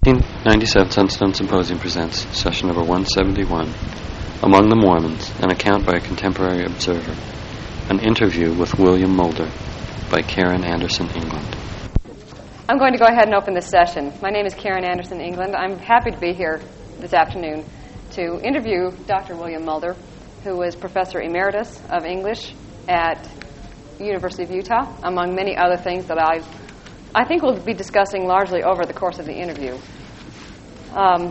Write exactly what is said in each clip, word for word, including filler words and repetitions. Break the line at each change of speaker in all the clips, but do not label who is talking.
nineteen ninety-seven Sunstone Symposium presents session number one seventy-one, Among the Mormons, an account by a contemporary observer, an interview with William Mulder by Karen Anderson England.
I'm going to go ahead and open this session. My name is Karen Anderson England. I'm happy to be here this afternoon to interview Doctor William Mulder, who is Professor Emeritus of English at University of Utah, among many other things that I I think we'll be discussing largely over the course of the interview. Um,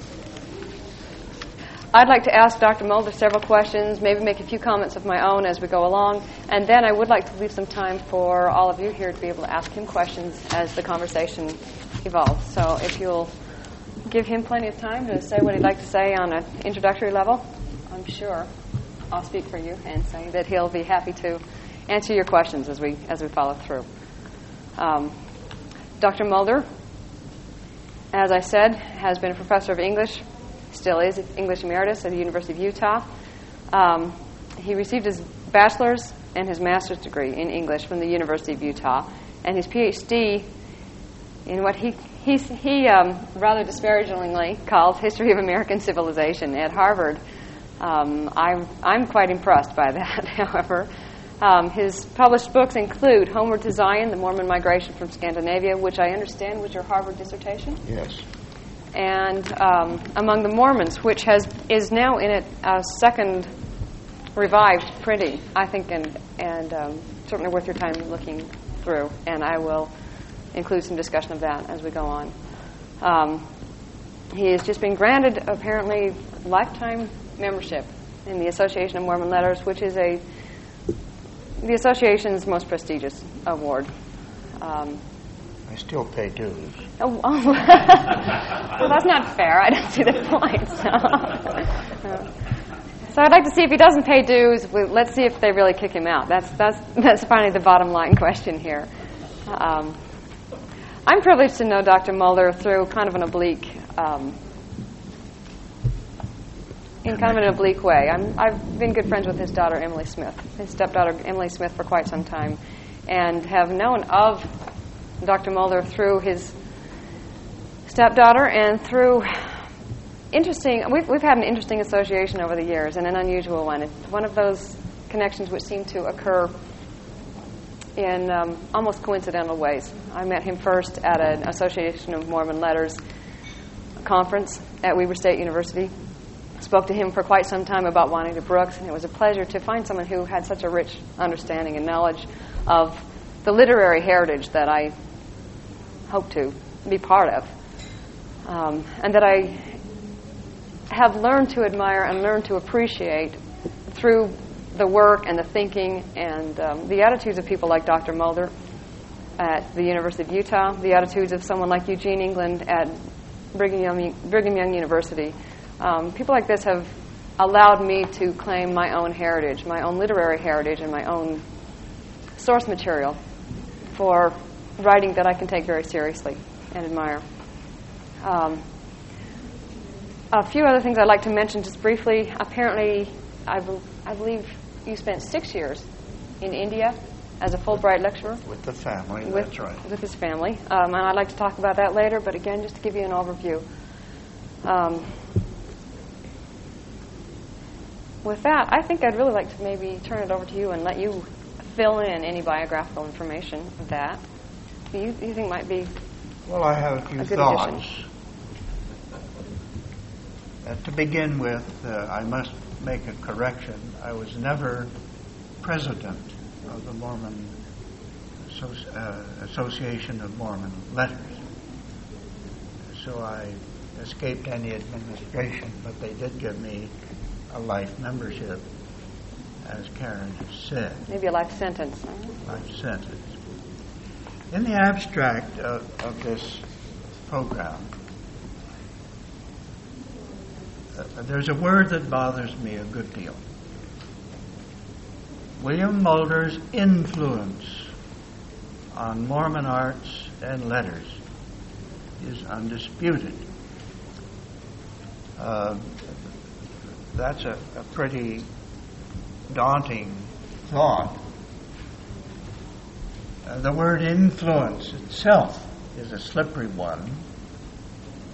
I'd like to ask Doctor Mulder several questions, maybe make a few comments of my own as we go along, and then I would like to leave some time for all of you here to be able to ask him questions as the conversation evolves. So if you'll give him plenty of time to say what he'd like to say on an introductory level, I'm sure I'll speak for you and say that he'll be happy to answer your questions as we as we follow through. Um, Doctor Mulder, as I said, has been a professor of English, still is English Emeritus at the University of Utah. Um, he received his bachelor's and his master's degree in English from the University of Utah, and his P H D in what he he, he um, rather disparagingly called History of American Civilization at Harvard. Um, I'm, I'm quite impressed by that, however. Um, his published books include Homeward to Zion, The Mormon Migration from Scandinavia, which I understand was your Harvard dissertation.
Yes.
And um, Among the Mormons, which has is now in it a second revived printing, I think, and, and um, certainly worth your time looking through. And I will include some discussion of that as we go on. Um, he has just been granted, apparently, lifetime membership in the Association of Mormon Letters, which is a the association's most prestigious award. Um,
I still pay dues.
Oh, oh. Well, that's not fair. I don't see the point. So, so I'd like to see if he doesn't pay dues. We, let's see if they really kick him out. That's that's that's finally the bottom line question here. Um, I'm privileged to know Doctor Mulder through kind of an oblique. Um, in kind of an oblique way. I'm, I've been good friends with his daughter, Emily Smith, his stepdaughter, Emily Smith, for quite some time, and have known of Doctor Mulder through his stepdaughter and through interesting, we've, we've had an interesting association over the years, and an unusual one. It's one of those connections which seem to occur in um, almost coincidental ways. I met him first at an Association of Mormon Letters conference at Weber State University. Spoke to him for quite some time about Juanita Brooks, and it was a pleasure to find someone who had such a rich understanding and knowledge of the literary heritage that I hope to be part of, um, and that I have learned to admire and learned to appreciate through the work and the thinking and um, the attitudes of people like Doctor Mulder at the University of Utah, the attitudes of someone like Eugene England at Brigham Young, Brigham Young University. Um, people like this have allowed me to claim my own heritage, my own literary heritage, and my own source material for writing that I can take very seriously and admire. Um, a few other things I'd like to mention just briefly. Apparently, I, be- I believe you spent six years in India as a Fulbright lecturer.
With the family,
with,
that's right.
With his family. Um, and I'd like to talk about that later, but again, just to give you an overview. Um, With that, I think I'd really like to maybe turn it over to you and let you fill in any biographical information of that you, you think might be
Well, I have a few
a good
thoughts.
addition.
Uh, to begin with, uh, I must make a correction. I was never president of the Mormon Associ- uh, Association of Mormon Letters. So I escaped any administration, but they did give me a life membership, as Karen has said.
Maybe a life sentence.
Life sentence. In the abstract of, of this program, uh, there's a word that bothers me a good deal. William Mulder's influence on Mormon arts and letters is undisputed. Uh, That's a, a pretty daunting thought. Uh, the word influence itself is a slippery one.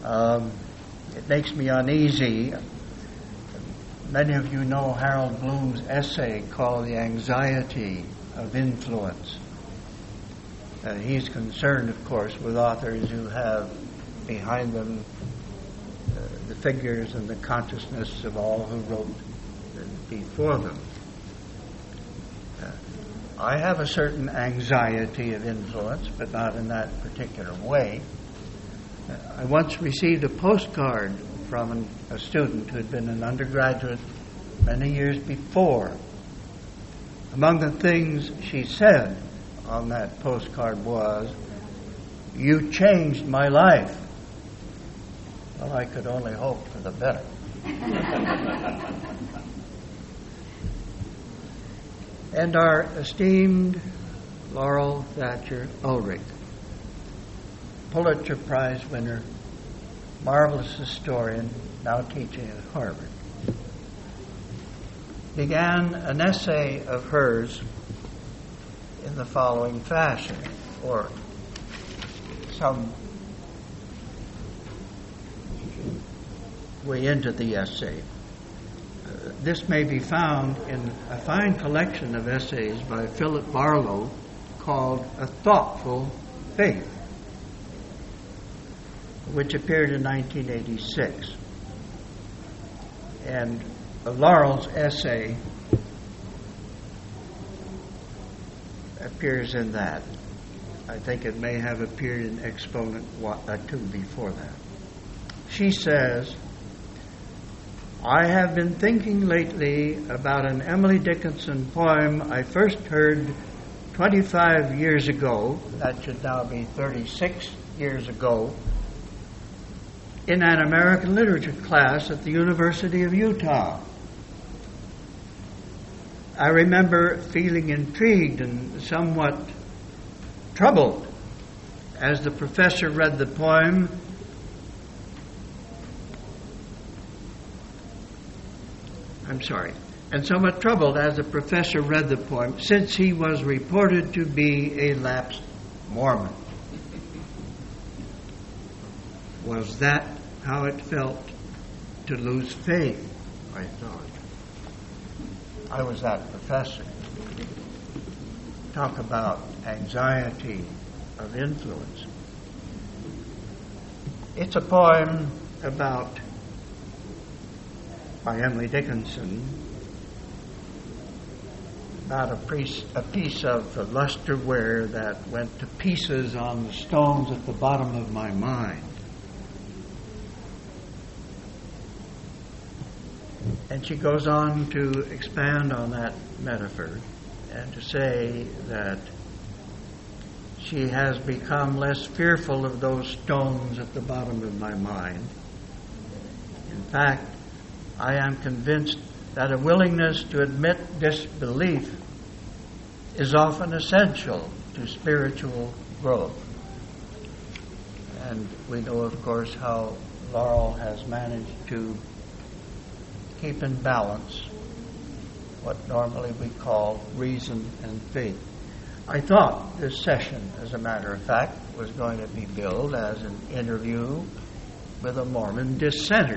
Um, it makes me uneasy. Many of you know Harold Bloom's essay called The Anxiety of Influence. Uh, he's concerned, of course, with authors who have behind them uh, the figures and the consciousness of all who wrote uh, before them. Uh, I have a certain anxiety of influence, but not in that particular way. Uh, I once received a postcard from an, a student who had been an undergraduate many years before. Among the things she said on that postcard was, "You changed my life." Well, I could only hope for the better. And our esteemed Laurel Thatcher Ulrich, Pulitzer Prize winner, marvelous historian, now teaching at Harvard, began an essay of hers in the following fashion, or some way into the essay. Uh, this may be found in a fine collection of essays by Philip Barlow called A Thoughtful Faith, which appeared in nineteen eighty-six. And Laurel's essay appears in that. I think it may have appeared in Exponent two before that. She says, "I have been thinking lately about an Emily Dickinson poem I first heard twenty-five years ago," that should now be thirty-six years ago, "in an American literature class at the University of Utah. I remember feeling intrigued and somewhat troubled as the professor read the poem. I'm sorry, and somewhat troubled as the professor read the poem, since he was reported to be a lapsed Mormon. Was that how it felt to lose faith?" I thought. I was that professor. Talk about anxiety of influence. It's a poem about, by Emily Dickinson, about a piece, a piece of lusterware that went to pieces on the stones at the bottom of my mind. And she goes on to expand on that metaphor and to say that she has become less fearful of those stones at the bottom of my mind. In fact, I am convinced that a willingness to admit disbelief is often essential to spiritual growth. And we know, of course, how Laurel has managed to keep in balance what normally we call reason and faith. I thought this session, as a matter of fact, was going to be billed as an interview with a Mormon dissenter.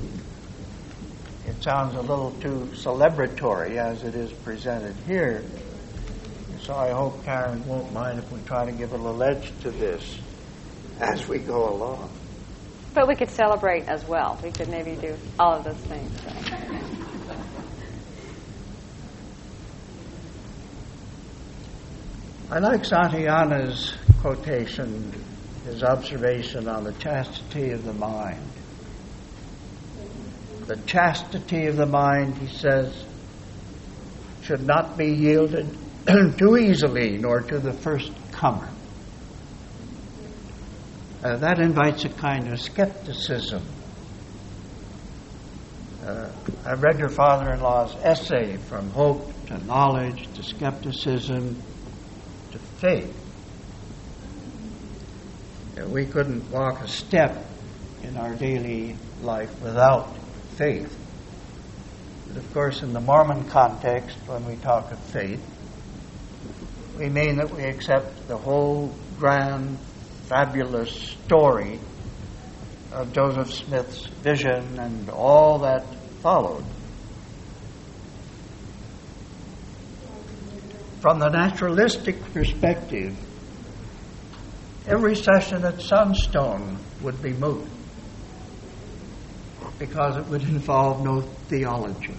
It sounds a little too celebratory as it is presented here. So I hope Karen won't mind if we try to give a little edge to this as we go along.
But we could celebrate as well. We could maybe do all of those things. So.
I like Santayana's quotation, his observation on the chastity of the mind. The chastity of the mind, he says, should not be yielded too easily, nor to the first comer. Uh, that invites a kind of skepticism. Uh, I read your father-in-law's essay, From Hope to Knowledge to Skepticism to Faith. Uh, we couldn't walk a step in our daily life without faith. But of course, in the Mormon context, when we talk of faith, we mean that we accept the whole grand, fabulous story of Joseph Smith's vision and all that followed. From the naturalistic perspective, every session at Sunstone would be moot because it would involve no theology.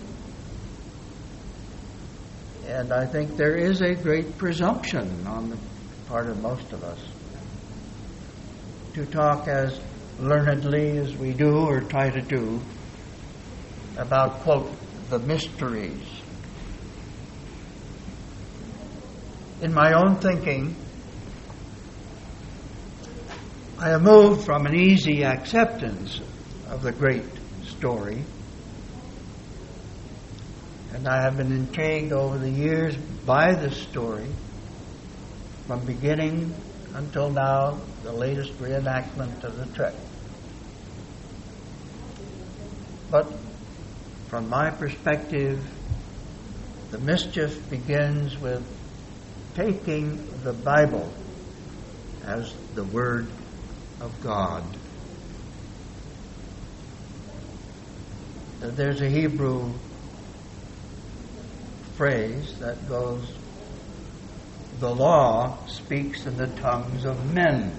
And I think there is a great presumption on the part of most of us to talk as learnedly as we do or try to do about, quote, the mysteries. In my own thinking, I have moved from an easy acceptance of the great story, and I have been intrigued over the years by this story, from beginning until now, the latest reenactment of the trek. But from my perspective, the mischief begins with taking the Bible as the Word of God. There's a Hebrew phrase that goes, the law speaks in the tongues of men.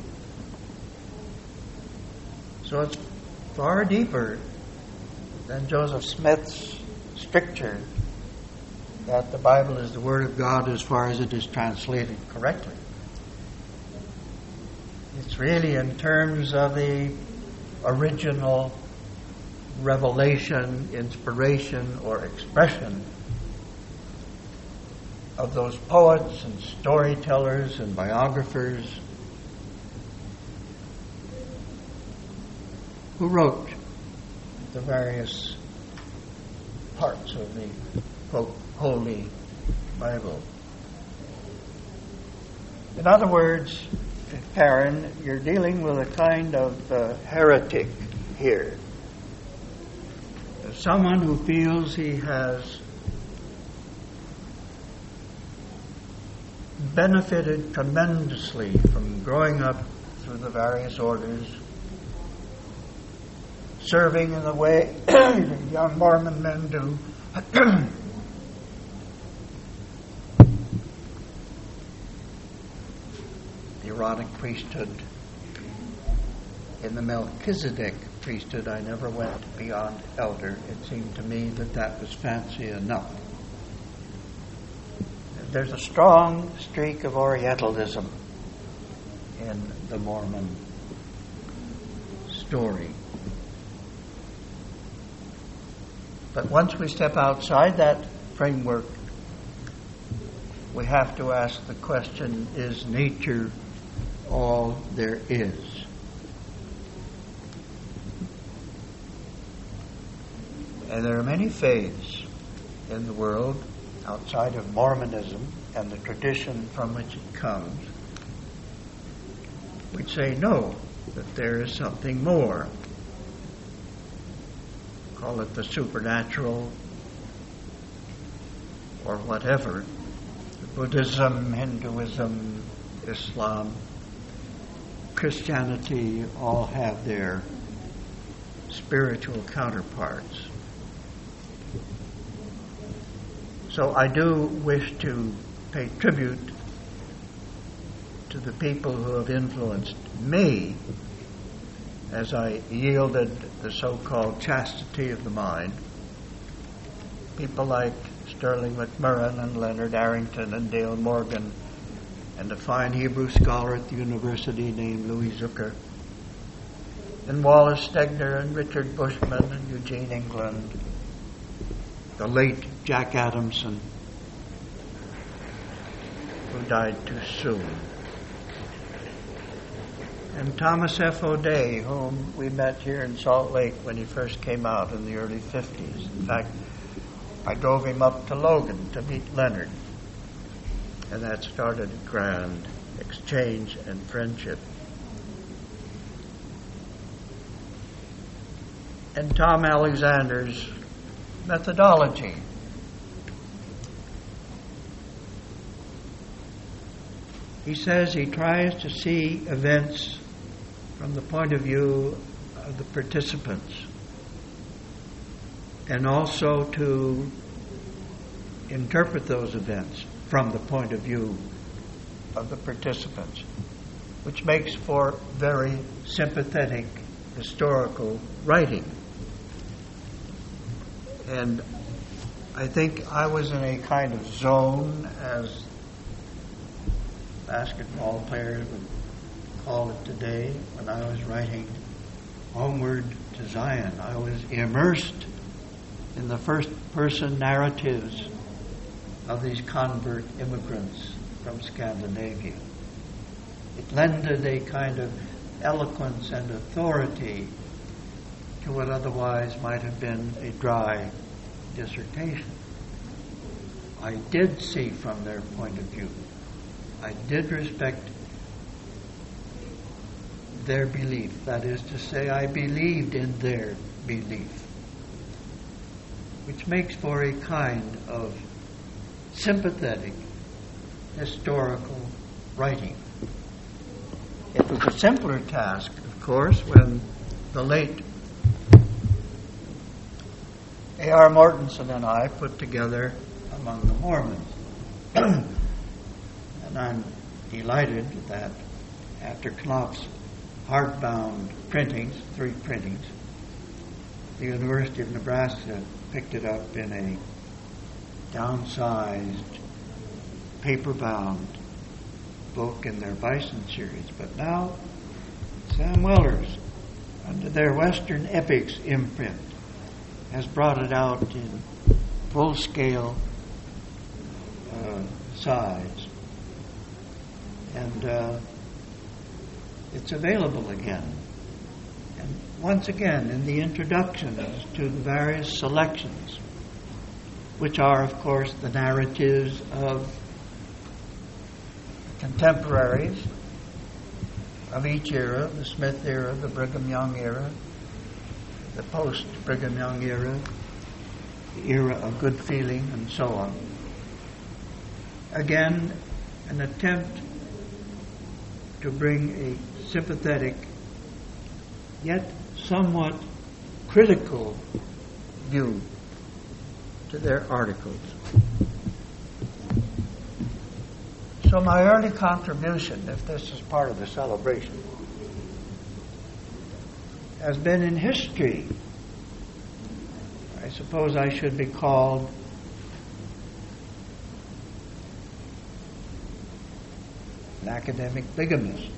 So it's far deeper than Joseph Smith's stricture that the Bible is the Word of God as far as it is translated correctly. It's really in terms of the original revelation, inspiration, or expression of those poets and storytellers and biographers who wrote the various parts of the, quote, Holy Bible. In other words, Karen, you're dealing with a kind of uh, heretic here. Someone who feels he has benefited tremendously from growing up through the various orders, serving in the way young Mormon men do. The Aaronic priesthood. In the Melchizedek priesthood, I never went beyond elder. It seemed to me that that was fancy enough. There's a strong streak of Orientalism in the Mormon story. But once we step outside that framework, we have to ask the question, is nature all there is? And there are many faiths in the world outside of Mormonism and the tradition from which it comes, which say no, that there is something more. Call it the supernatural or whatever. Buddhism, Hinduism, Islam, Christianity all have their spiritual counterparts. So I do wish to pay tribute to the people who have influenced me as I yielded the so-called chastity of the mind. People like Sterling McMurrin and Leonard Arrington and Dale Morgan, and a fine Hebrew scholar at the university named Louis Zucker, and Wallace Stegner and Richard Bushman and Eugene England, the late Jack Adamson, who died too soon, and Thomas F. O'Day, whom we met here in Salt Lake when he first came out in the early fifties. In fact, I drove him up to Logan to meet Leonard, and that started a grand exchange and friendship. And Tom Alexander's methodology. He says he tries to see events from the point of view of the participants, and also to interpret those events from the point of view of the participants, which makes for very sympathetic historical writing. And I think I was in a kind of zone, as basketball players would call it today, when I was writing Homeward to Zion. I was immersed in the first-person narratives of these convert immigrants from Scandinavia. It lended a kind of eloquence and authority to what otherwise might have been a dry dissertation. I did see from their point of view. I did respect their belief. That is to say, I believed in their belief, which makes for a kind of sympathetic historical writing. It was a simpler task, of course, when the late A R Mortensen and I put together Among the Mormons. And I'm delighted that after Knopf's hardbound printings, three printings, the University of Nebraska picked it up in a downsized, paper-bound book in their Bison series. But now, Sam Wellers, under their Western Epics imprint, has brought it out in full-scale uh, size. And uh, it's available again. And once again, in the introductions to the various selections, which are, of course, the narratives of contemporaries of each era, the Smith era, the Brigham Young era, the post-Brigham Young era, the era of good feeling, and so on. Again, an attempt to bring a sympathetic, yet somewhat critical view to their articles. So my early contribution, if this is part of the celebration, has been in history. I suppose I should be called an academic bigamist.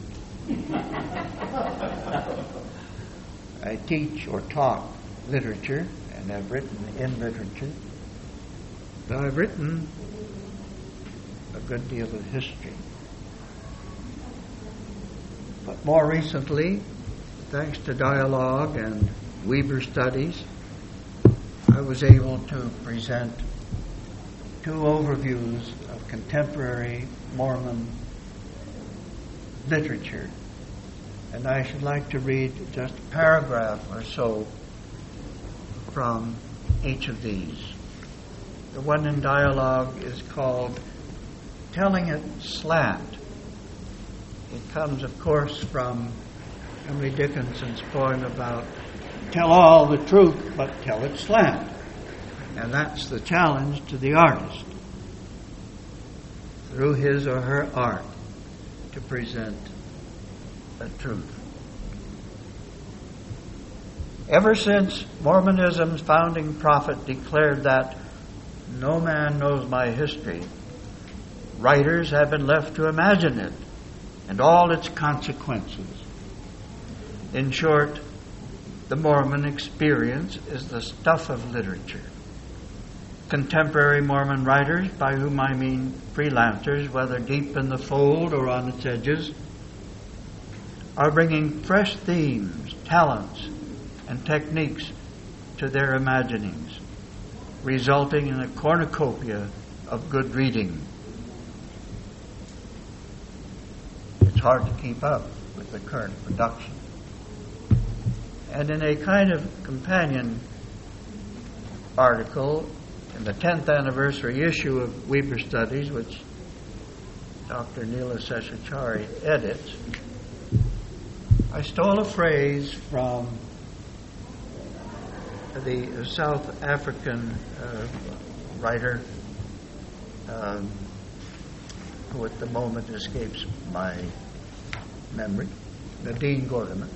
I teach or taught literature and have written in literature, but I've written a good deal of history. But more recently, thanks to dialogue and Weber studies, I was able to present two overviews of contemporary Mormon literature. And I should like to read just a paragraph or so from each of these. The one in dialogue is called Telling It Slant. It comes, of course, from Emily Dickinson's poem about tell all the truth, but tell it slant. And that's the challenge to the artist, through his or her art, to present the truth. Ever since Mormonism's founding prophet declared that no man knows my history, writers have been left to imagine it and all its consequences. In short, the Mormon experience is the stuff of literature. Contemporary Mormon writers, by whom I mean freelancers, whether deep in the fold or on its edges, are bringing fresh themes, talents, and techniques to their imaginings, resulting in a cornucopia of good reading. It's hard to keep up with the current production. And in a kind of companion article in the tenth anniversary issue of Weber Studies, which Doctor Neela Seshachari edits, I stole a phrase from the South African uh, writer, um, who at the moment escapes my memory, Nadine Gordimer,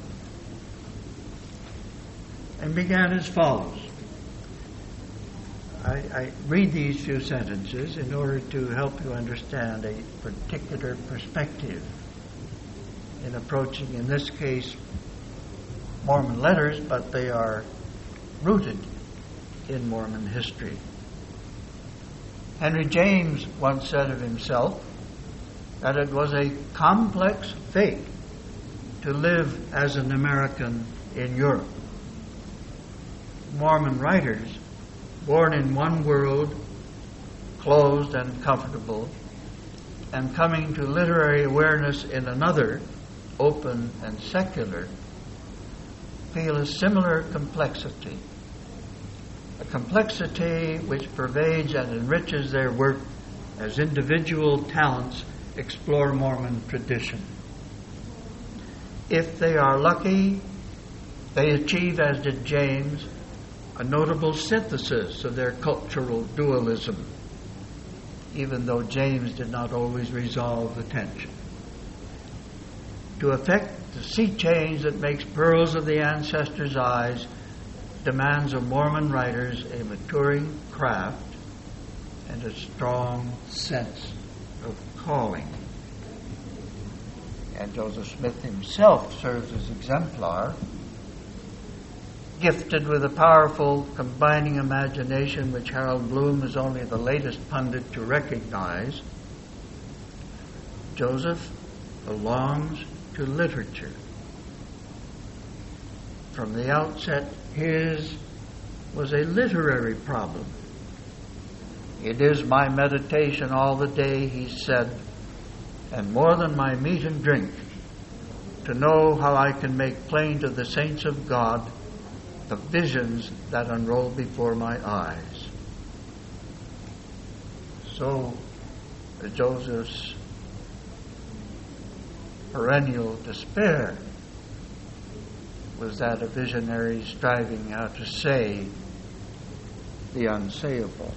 and began as follows. I, I read these few sentences in order to help you understand a particular perspective in approaching, in this case, Mormon letters, but they are rooted in Mormon history. Henry James once said of himself that it was a complex fate to live as an American in Europe. Mormon writers, born in one world, closed and comfortable, and coming to literary awareness in another, open and secular, feel a similar complexity, a complexity which pervades and enriches their work as individual talents explore Mormon tradition. If they are lucky, they achieve, as did James, a notable synthesis of their cultural dualism, even though James did not always resolve the tension. To effect the sea change that makes pearls of the ancestors' eyes demands of Mormon writers a maturing craft and a strong sense of calling. And Joseph Smith himself serves as exemplar, gifted with a powerful combining imagination which Harold Bloom is only the latest pundit to recognize. Joseph belongs to literature. From the outset, his was a literary problem. It is my meditation all the day, he said, and more than my meat and drink, to know how I can make plain to the saints of God the visions that unroll before my eyes. So, Joseph's perennial despair was that of visionaries striving how to say the unsayable.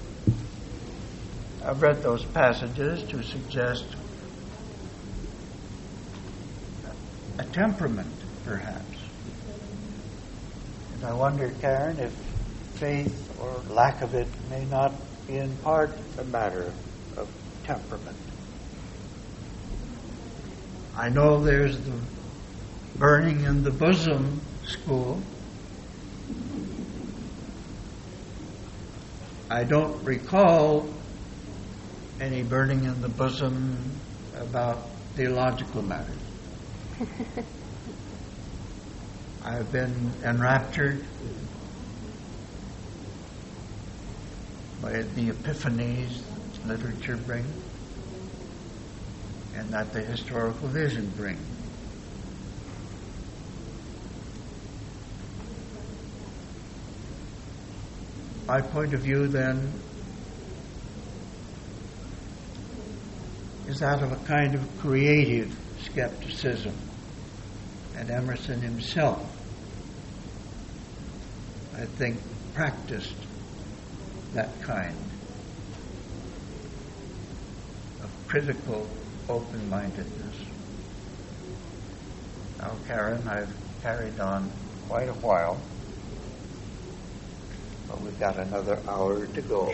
I've read those passages to suggest a temperament, perhaps. And I wonder, Karen, if faith or lack of it may not be in part a matter of temperament. I know there's the burning in the bosom school. I don't recall any burning in the bosom about theological matters. I've been enraptured by the epiphanies literature brings and that the historical vision brings. My point of view, then, is that of a kind of creative skepticism, and Emerson himself, I think, practiced that kind of critical open-mindedness. Now, Karen, I've carried on quite a while, but we've got another hour to go.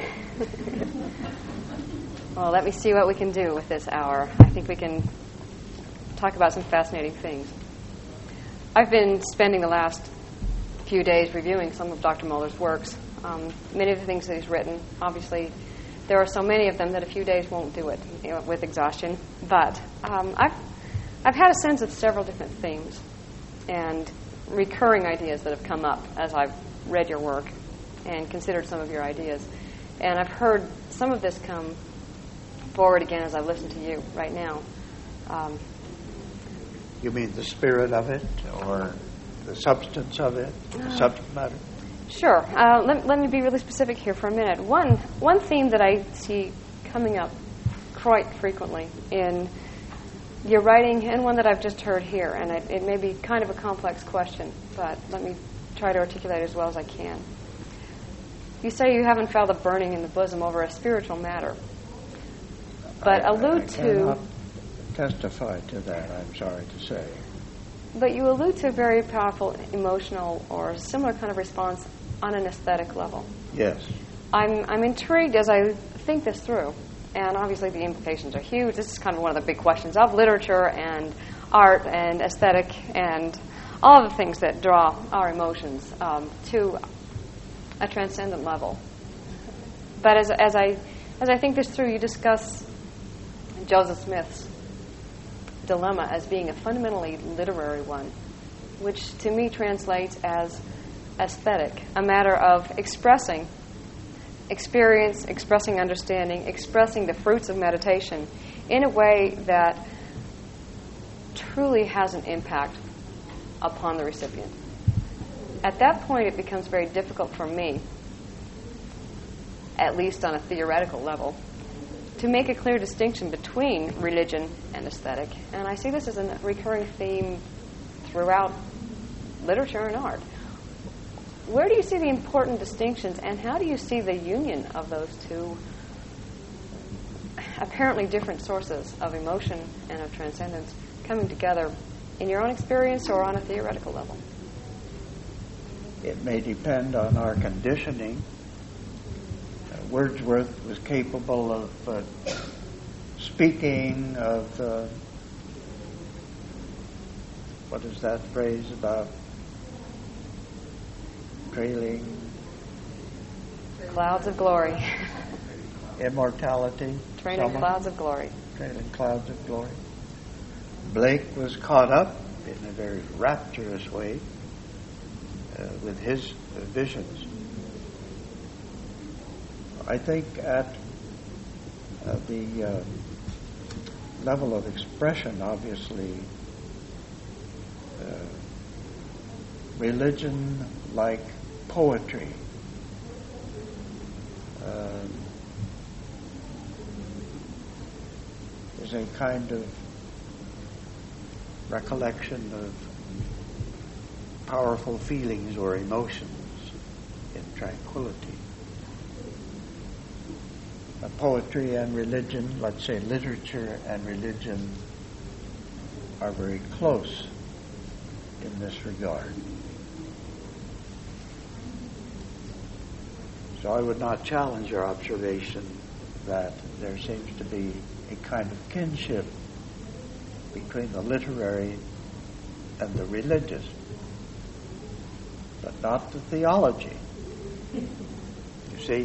Well, let me see what we can do with this hour. I think we can talk about some fascinating things. I've been spending the last few days reviewing some of Doctor Mulder's works. Um, many of the things that he's written, obviously, there are so many of them that a few days won't do it, you know, with exhaustion. But um, I've I've had a sense of several different themes and recurring ideas that have come up as I've read your work and considered some of your ideas. And I've heard some of this come forward again as I've listened to you right now. Um,
you mean the spirit of it, or the substance of it, the uh, subject matter?
Sure. Uh, let, let me be really specific here for a minute. One one theme that I see coming up quite frequently in you're writing, and one that I've just heard here, and it, it may be kind of a complex question, but let me try to articulate it as well as I can. You say you haven't felt a burning in the bosom over a spiritual matter, but
I,
allude
I
to...
cannot testify to that, I'm sorry to say.
But you allude to a very powerful emotional or similar kind of response on an aesthetic level.
Yes.
I'm I'm intrigued as I think this through, and obviously the implications are huge. This is kind of one of the big questions of literature and art and aesthetic and all of the things that draw our emotions um, to a transcendent level. But as as I as I think this through, you discuss Joseph Smith's dilemma as being a fundamentally literary one, which to me translates as aesthetic, a matter of expressing experience, expressing understanding, expressing the fruits of meditation in a way that truly has an impact upon the recipient. At that point, it becomes very difficult for me, at least on a theoretical level, to make a clear distinction between religion and aesthetic. And I see this as a recurring theme throughout literature and art. Where do you see the important distinctions, and how do you see the union of those two apparently different sources of emotion and of transcendence coming together in your own experience or on a theoretical level?
It may depend on our conditioning. Uh, Wordsworth was capable of uh, speaking of, uh, what is that phrase about trailing
Clouds of glory.
immortality.
Trailing
Someone?
clouds of glory.
Trailing clouds of glory. Blake was caught up in a very rapturous way uh, with his uh, visions. I think at uh, the uh, level of expression, obviously, uh, religion, like poetry, uh, is a kind of recollection of powerful feelings or emotions in tranquility. Uh, poetry and religion, let's say literature and religion, are very close in this regard. So I would not challenge your observation that there seems to be a kind of kinship between the literary and the religious, but not the theology. You see,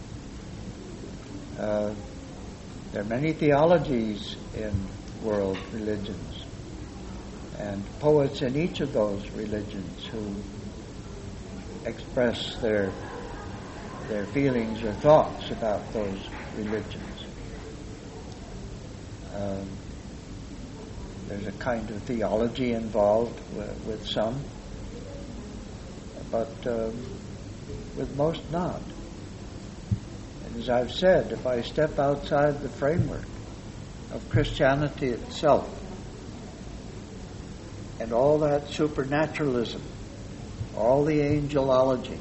uh, there are many theologies in world religions, and poets in each of those religions who express their their feelings or thoughts about those religions. Um, there's a kind of theology involved w- with some, but um, with most not. And as I've said, if I step outside the framework of Christianity itself and all that supernaturalism, all the angelology,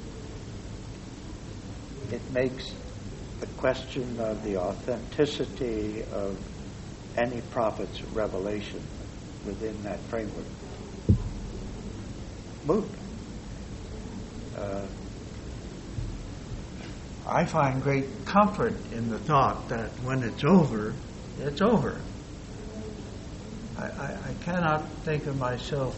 it makes the question of the authenticity of any prophet's revelation within that framework moot. Uh, I find great comfort in the thought that when it's over, it's over. I, I, I cannot think of myself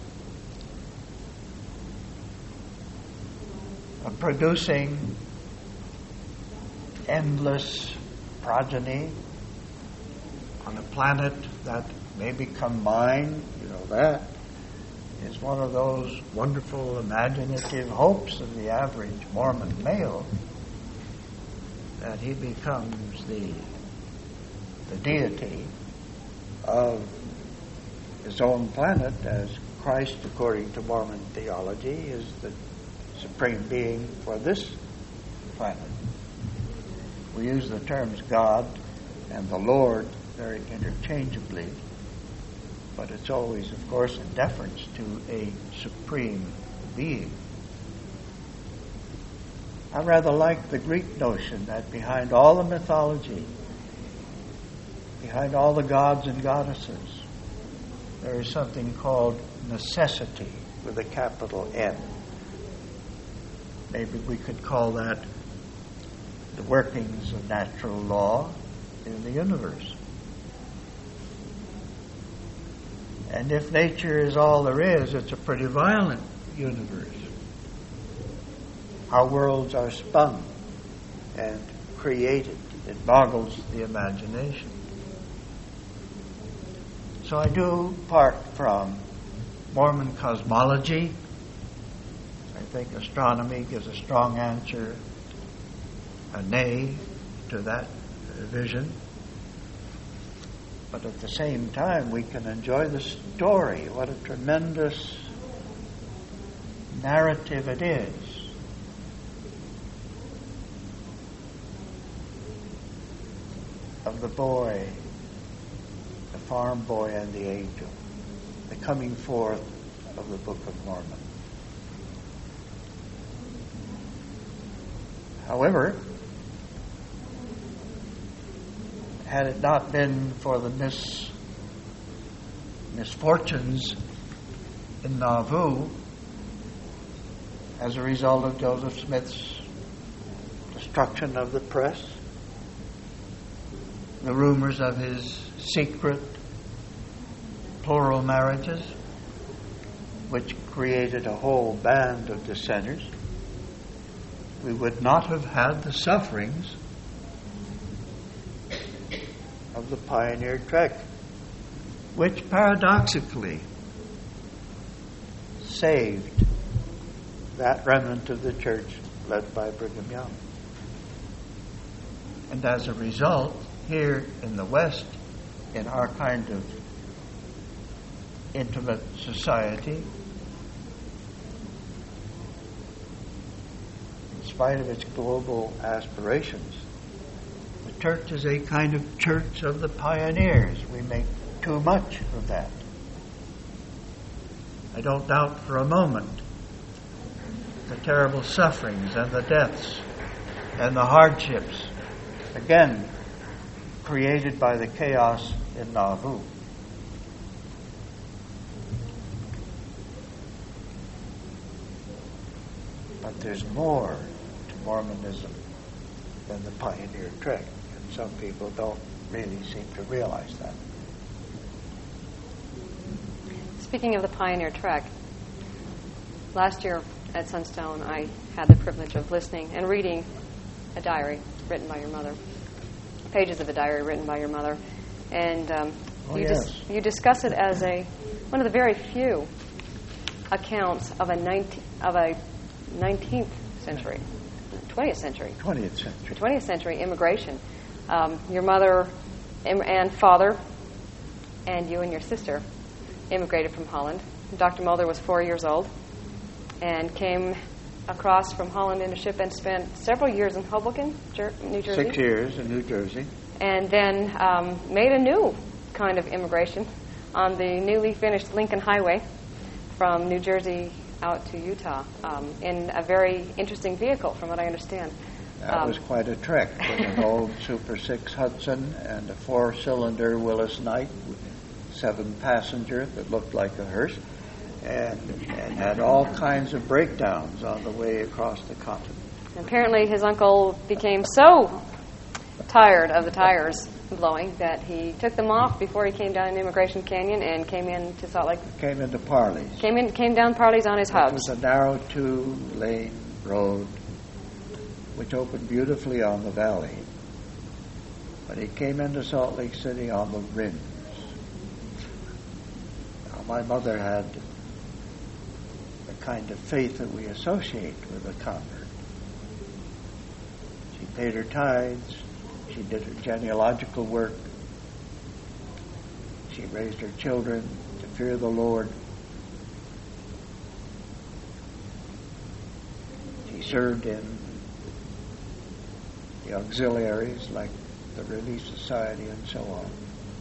uh, producing endless progeny on a planet that may become mine. You know, that is one of those wonderful imaginative hopes of the average Mormon male, that he becomes the the deity of his own planet, as Christ, according to Mormon theology, is the supreme being for this planet. We use the terms God and the Lord very interchangeably, but it's always, of course, in deference to a supreme being. I rather like the Greek notion that behind all the mythology, behind all the gods and goddesses, there is something called necessity with a capital N. Maybe we could call that the workings of natural law in the universe. And if nature is all there is, it's a pretty violent universe. How worlds are spun and created, it boggles the imagination. So I do part from Mormon cosmology. I think astronomy gives a strong answer, a nay to that vision. But at the same time, we can enjoy the story. What a tremendous narrative it is. Of the boy, the farm boy and the angel, the coming forth of the Book of Mormon. However, had it not been for the mis- misfortunes in Nauvoo as a result of Joseph Smith's destruction of the press, the rumors of his secret plural marriages, which created a whole band of dissenters, we would not have had the sufferings of the Pioneer Trek, which paradoxically saved that remnant of the church led by Brigham Young. And as a result, here in the West, in our kind of intimate society, in spite of its global aspirations, the church is a kind of church of the pioneers. We make too much of that. I don't doubt for a moment the terrible sufferings and the deaths and the hardships, again, created by the chaos in Nauvoo. But there's more to Mormonism than the Pioneer Trek, and some people don't really seem to realize that.
Speaking of the Pioneer Trek, last year at Sunstone, I had the privilege of listening and reading a diary written by your mother, pages of a diary written by your mother, and um,
oh,
you,
yes.
dis- you discuss it as a one of the very few accounts of a nineteen of a nineteenth century, twentieth century,
twentieth century,
twentieth century immigration. Um, your mother im- and father, and you and your sister, immigrated from Holland. Doctor Mulder was four years old and came across from Holland in a ship and spent several years in Hoboken, Jer- New Jersey.
Six years in New Jersey.
And then um, made a new kind of immigration on the newly finished Lincoln Highway from New Jersey out to Utah um, in a very interesting vehicle, from what I understand.
That
um,
was quite a trek, with an old Super six Hudson and a four-cylinder Willis Knight, seven-passenger that looked like a hearse, and, and had all kinds of breakdowns on the way across the continent.
Apparently his uncle became so tired of the tires blowing that he took them off before he came down Immigration Canyon and came into Salt Lake.
Came into Parley's.
Came in, came down Parley's on his hubs.
It was a narrow two-lane road which opened beautifully on the valley. But he came into Salt Lake City on the rims. Now, my mother had the kind of faith that we associate with a convert. She paid her tithes. She did her genealogical work. She raised her children to fear the Lord. She served in the auxiliaries like the Relief Society and so on.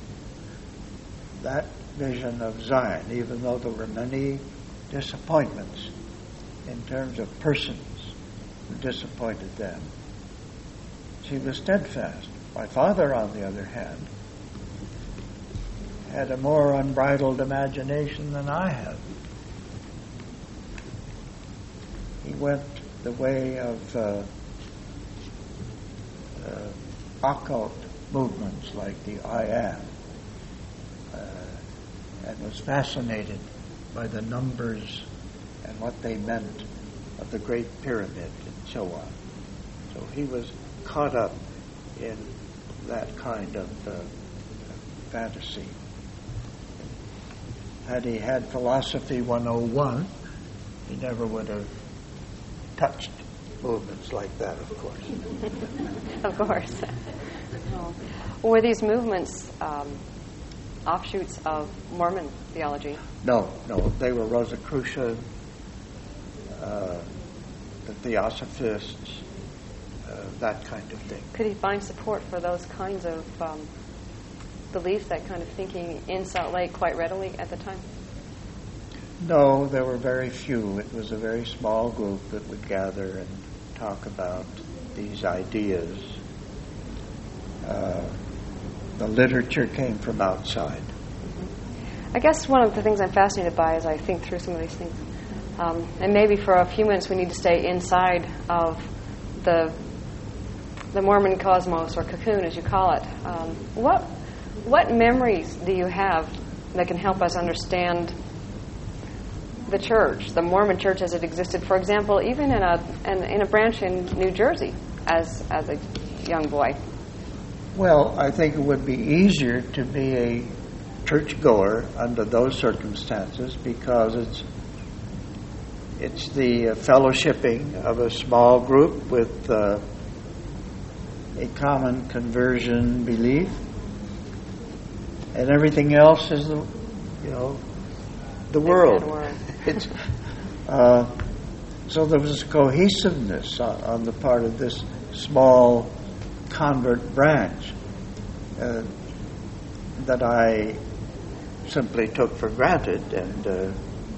that vision of Zion, even though there were many disappointments in terms of persons who disappointed them, she was steadfast. My father, on the other hand, had a more unbridled imagination than I had. He went the way of uh, uh, occult movements like the I am, uh, and was fascinated by the numbers and what they meant of the Great Pyramid and so on. So he was caught up in that kind of uh, fantasy. Had he had Philosophy one oh one, he never would have touched movements like that, of course.
Of course. Oh. Were these movements um, offshoots of Mormon theology?
No, no. They were Rosicrucian, uh, the Theosophists, uh, that kind of thing.
Could he find support for those kinds of um, beliefs, that kind of thinking in Salt Lake quite readily at the time?
No, there were very few. It was a very small group that would gather and talk about these ideas. Uh, the literature came from outside.
I guess one of the things I'm fascinated by as I think through some of these things, um, and maybe for a few minutes we need to stay inside of the the Mormon cosmos, or cocoon as you call it. Um, what what memories do you have that can help us understand the church, the Mormon church as it existed, for example, even in a in, in a branch in New Jersey as as a young boy?
Well, I think it would be easier to be a churchgoer under those circumstances because it's it's the uh, fellowshipping of a small group with uh, a common conversion belief, and everything else is the you know the world. It's uh, so there was cohesiveness on, on the part of this small convert branch uh, that I simply took for granted, and uh,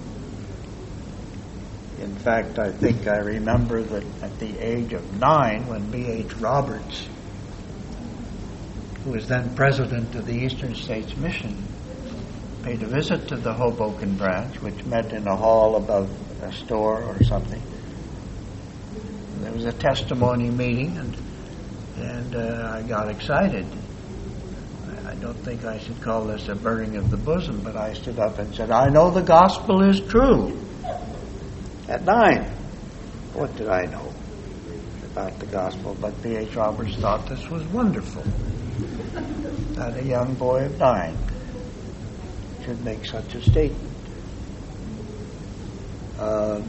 in fact I think I remember that at the age of nine, when B H Roberts, who was then president of the Eastern States Mission, paid a visit to the Hoboken branch, which met in a hall above a store or something. There was a testimony meeting, and and uh, I got excited. I, I don't think I should call this a burning of the bosom, but I stood up and said, "I know the gospel is true." At nine, what did I know about the gospel? But B H Roberts thought this was wonderful, that a young boy of nine should make such a statement. Uh,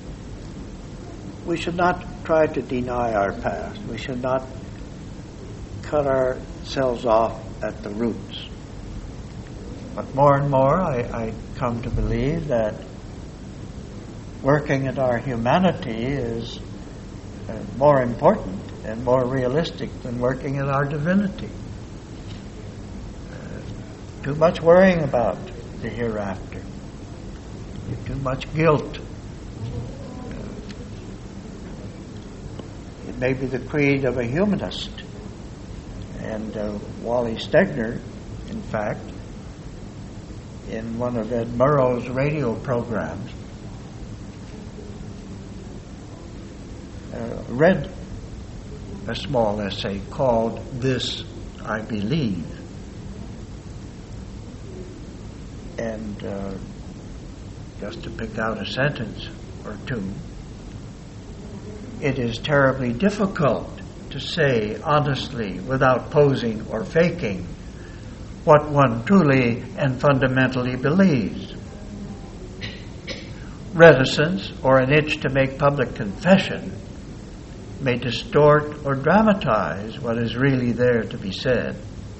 we should not try to deny our past. We should not cut ourselves off at the roots. But more and more I, I come to believe that working at our humanity is uh, more important and more realistic than working at our divinity. Uh, too much worrying about the hereafter. Too much guilt. Uh, it may be the creed of a humanist. And uh, Wally Stegner, in fact, in one of Ed Murrow's radio programs, uh, read a small essay called "This I Believe." And uh, just to pick out a sentence or two, it is terribly difficult to say honestly, without posing or faking, what one truly and fundamentally believes. Reticence or an itch to make public confession may distort or dramatize what is really there to be said.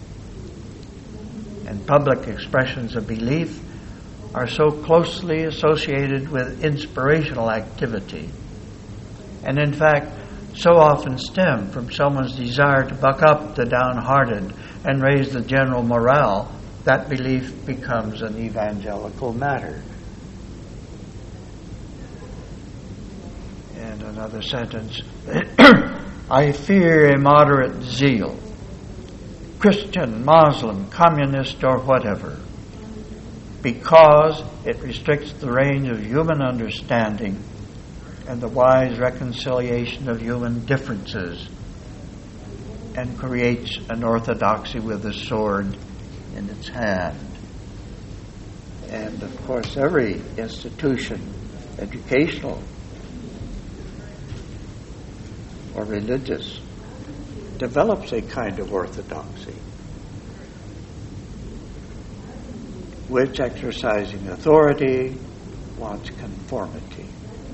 And public expressions of belief are so closely associated with inspirational activity, and in fact so often stem from someone's desire to buck up the downhearted and raise the general morale that belief becomes an evangelical matter. And another sentence, I fear immoderate zeal, Christian, Muslim, communist, or whatever, because it restricts the range of human understanding and the wise reconciliation of human differences, and creates an orthodoxy with a sword in its hand. And of course, every institution, educational or religious, develops a kind of orthodoxy, which, exercising authority, wants conformity.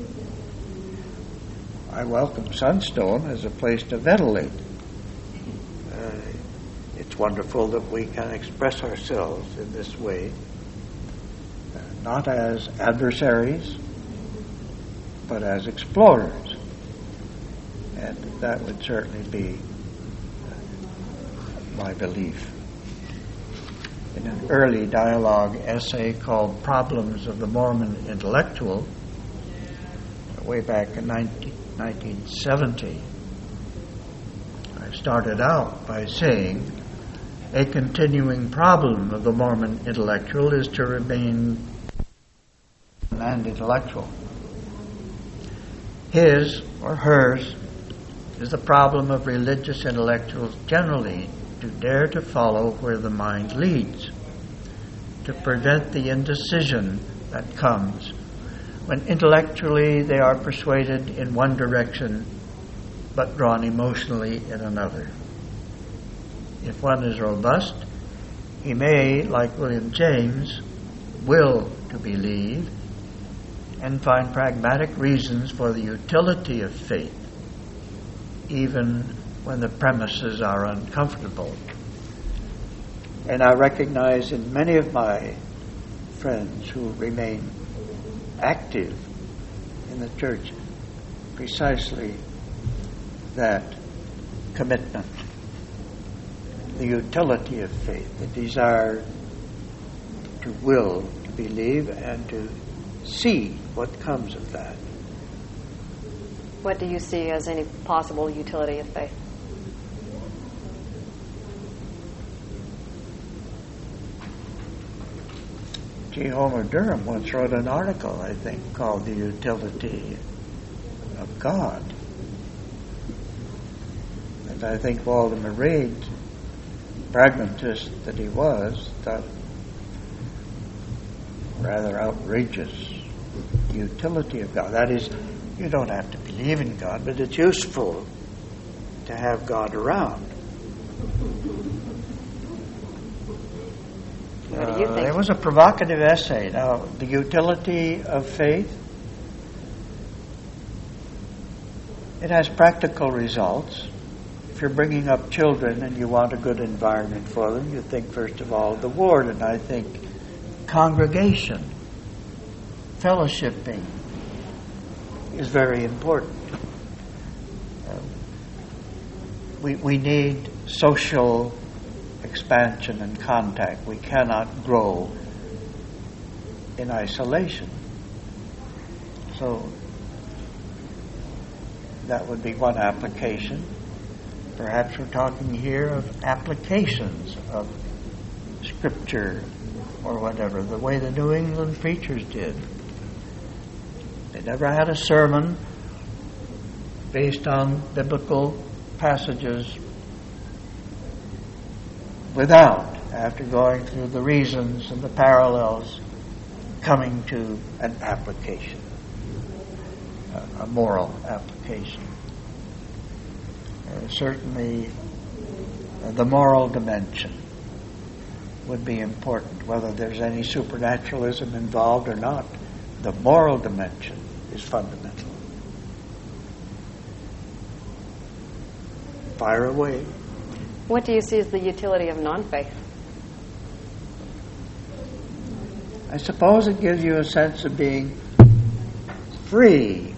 I welcome Sunstone as a place to ventilate. Uh, it's wonderful that we can express ourselves in this way, uh, not as adversaries, but as explorers. And that would certainly be my belief. In an early dialogue essay called Problems of the Mormon Intellectual, way back in nineteen seventy, I started out by saying a continuing problem of the Mormon intellectual is to remain and intellectual. His or hers is the problem of religious intellectuals generally, to dare to follow where the mind leads, to prevent the indecision that comes when intellectually they are persuaded in one direction but drawn emotionally in another. If one is robust, he may, like William James, will to believe and find pragmatic reasons for the utility of faith, even when the premises are uncomfortable. And I recognize in many of my friends who remain active in the church precisely that commitment, the utility of faith, the desire to will to believe and to see what comes of that.
What do you see as any possible utility of faith?
G. Homer Durham once wrote an article, I think, called The Utility of God. And I think Waldemar Reid, pragmatist that he was, thought rather outrageous utility of God. That is, you don't have to believe in God, but it's useful to have God around.
What do you
Uh,
think?
it was a provocative essay. Now, the utility of faith, it has practical results. If you're bringing up children and you want a good environment for them, you think first of all of the ward, and I think congregation, fellowshipping is very important. Uh, we we need social expansion and contact. We cannot grow in isolation. So that would be one application. Perhaps we're talking here of applications of Scripture or whatever, the way the New England preachers did. They never had a sermon based on biblical passages without, after going through the reasons and the parallels, coming to an application, a, a moral application. Uh, certainly, uh, the moral dimension would be important, whether there's any supernaturalism involved or not. The moral dimension is fundamental. Fire away.
What do you see as the utility of non-faith?
I suppose it gives you a sense of being free.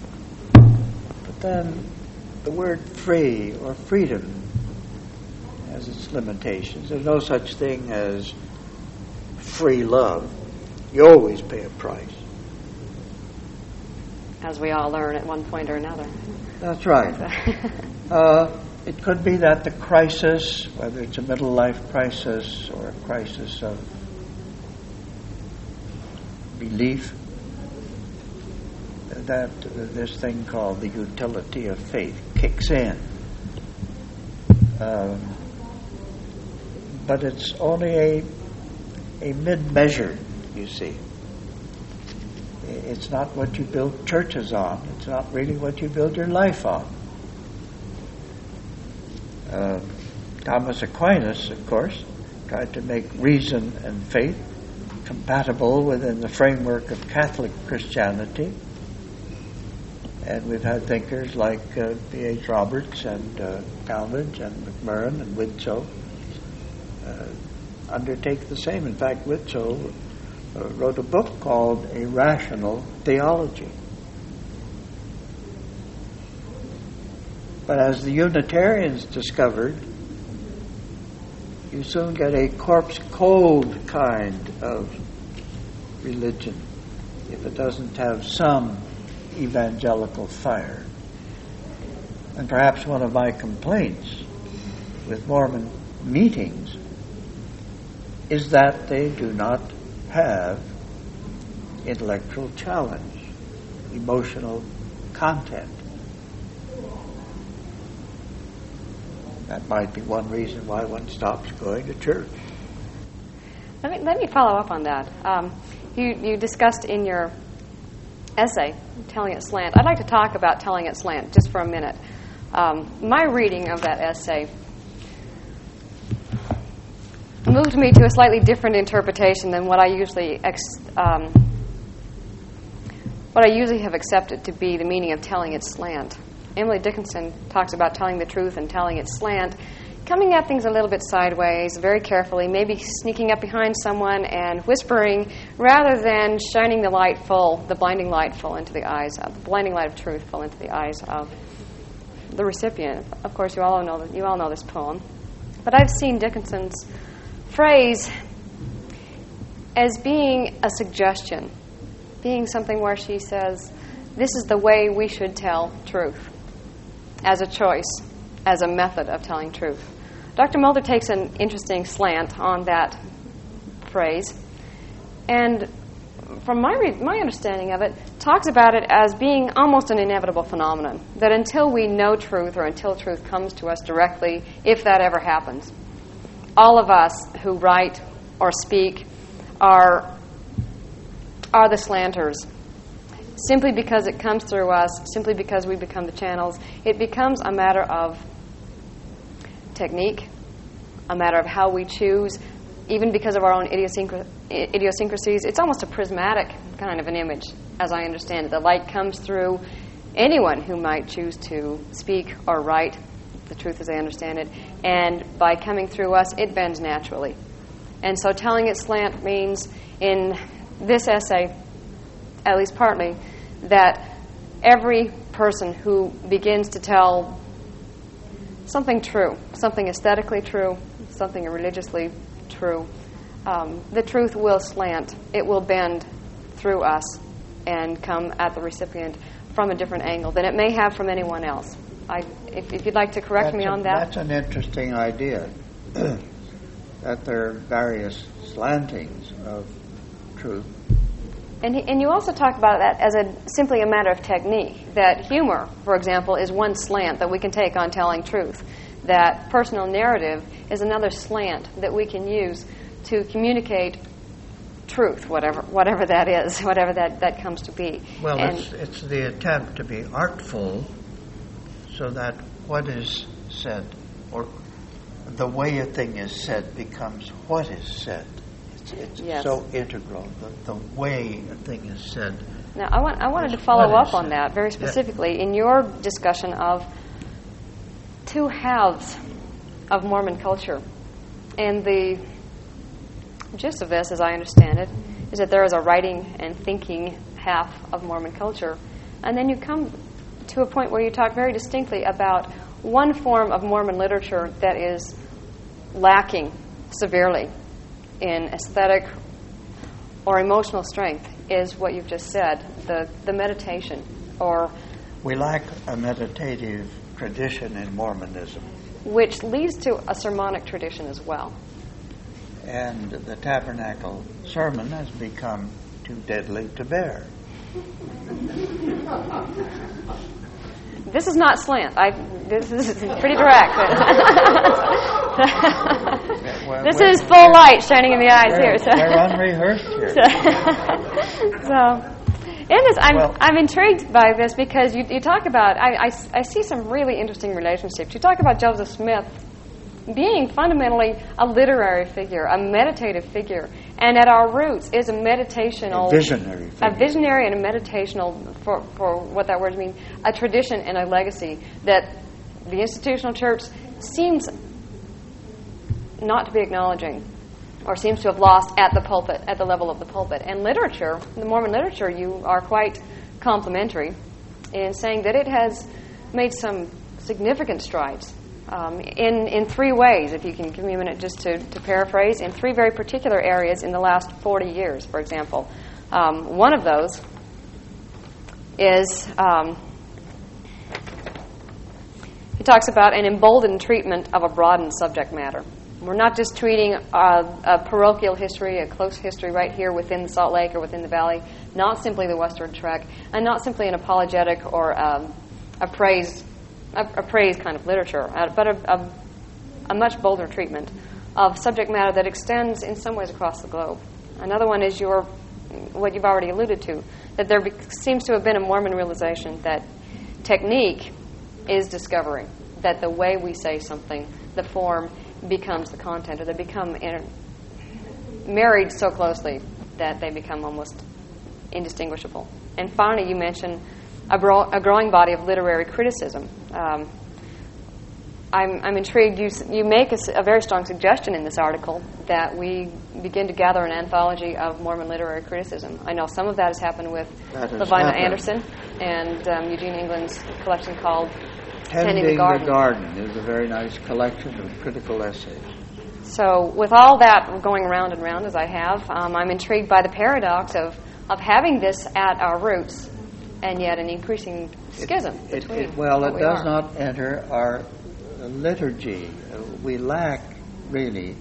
But then the word free or freedom, uh,
has its limitations. There's no such thing as free love. You always pay a price.
As we all learn at one point or another.
That's right. uh, it could be that the crisis, whether it's a middle life crisis or a crisis of belief, that uh, this thing called the utility of faith kicks in. Um, but it's only a a mid-measure, you see. It's not what you build churches on. It's not really what you build your life on. Uh, Thomas Aquinas, of course, tried to make reason and faith compatible within the framework of Catholic Christianity. And we've had thinkers like uh, B H Roberts and uh, Talmage and McMurrin and Widtsoe uh, undertake the same. In fact, Widtsoe uh, wrote a book called A Rational Theology. But as the Unitarians discovered, you soon get a corpse cold kind of religion if it doesn't have some evangelical fire. And perhaps one of my complaints with Mormon meetings is that they do not have intellectual challenge, emotional content. That might be one reason why one stops going to church.
Let me, let me follow up on that. Um, you, you discussed in your essay, Telling It Slant. I'd like to talk about Telling It Slant just for a minute. Um, my reading of that essay moved me to a slightly different interpretation than what I usually ex, um, what I usually have accepted to be the meaning of telling it slant. Emily Dickinson talks about telling the truth and telling it slant, coming at things a little bit sideways, very carefully, maybe sneaking up behind someone and whispering, rather than shining the light full, the blinding light full into the eyes, of, the blinding light of truth full into the eyes of the recipient. Of course, you all know you all know this poem, but I've seen Dickinson's phrase as being a suggestion, being something where she says, "This is the way we should tell truth," as a choice, as a method of telling truth. Doctor Mulder takes an interesting slant on that phrase, and from my re- my understanding of it, talks about it as being almost an inevitable phenomenon, that until we know truth or until truth comes to us directly, if that ever happens, all of us who write or speak are are the slanters. Simply because it comes through us, simply because we become the channels, it becomes a matter of technique, a matter of how we choose, even because of our own idiosyncra- idiosyncrasies. It's almost a prismatic kind of an image, as I understand it. The light comes through anyone who might choose to speak or write the truth as I understand it, and by coming through us, it bends naturally. And so telling it slant means, in this essay, at least partly, that every person who begins to tell something true, something aesthetically true, something religiously true, um, the truth will slant. It will bend through us and come at the recipient from a different angle than it may have from anyone else. I, if, if you'd like to correct
that's
me
a,
on that.
That's an interesting idea, that there are various slantings of truth.
And, he, and you also talk about that as a simply a matter of technique, that humor, for example, is one slant that we can take on telling truth, that personal narrative is another slant that we can use to communicate truth, whatever whatever that is, whatever that, that comes to be.
Well,
and
it's, it's the attempt to be artful so that what is said, or the way a thing is said, becomes what is said. It's, it's
yes.
so integral, the, the way a thing is said.
Now, I, want, I wanted to follow up on
said.
that very specifically
yeah.
in your discussion of two halves of Mormon culture. And the gist of this, as I understand it, is that there is a writing and thinking half of Mormon culture. And then you come to a point where you talk very distinctly about one form of Mormon literature that is lacking severely in aesthetic or emotional strength is what you've just said, the, the meditation. Or
we lack a meditative tradition in Mormonism.
Which leads to a sermonic tradition as well.
And the tabernacle sermon has become too deadly to bear.
This is not slant. I, this is pretty direct.
well,
this is full light shining in the eyes
we're,
here. So.
We're unrehearsed here.
so, in this, I'm
well,
I'm intrigued by this because you you talk about I, I, I see some really interesting relationships. You talk about Joseph Smith being fundamentally a literary figure, a meditative figure, and at our roots is a meditational,
a visionary, figure.
a visionary and a meditational, for for what that word means, a tradition and a legacy that the institutional church seems not to be acknowledging, or seems to have lost at the pulpit, at the level of the pulpit. And literature, the Mormon literature, you are quite complimentary in saying that it has made some significant strides um, in, in three ways, if you can give me a minute just to, to paraphrase, in three very particular areas in the last forty years, for example. Um, one of those is, um, he talks about an emboldened treatment of a broadened subject matter. We're not just treating a, a parochial history, a close history right here within the Salt Lake or within the Valley, not simply the Westward Trek, and not simply an apologetic or um, a praise, a, a praise kind of literature, uh, but a, a, a much bolder treatment of subject matter that extends in some ways across the globe. Another one is your, what you've already alluded to, that there be, seems to have been a Mormon realization that technique is discovering, that the way we say something, the form, becomes the content, or they become inter- married so closely that they become almost indistinguishable. And finally, you mention a, bro- a growing body of literary criticism. Um, I'm, I'm intrigued. You, you make a, a very strong suggestion in this article that we begin to gather an anthology of Mormon literary criticism. I know some of that has happened with Lavina Anderson and um, Eugene England's collection called
Tending,
Tending the Garden.
the Garden is a very nice collection of critical essays.
So with all that going round and round as I have, um, I'm intrigued by the paradox of, of having this at our roots and yet an increasing schism
it,
between
it, it, Well, it
we
does
are.
not enter our liturgy. Uh, we lack, really,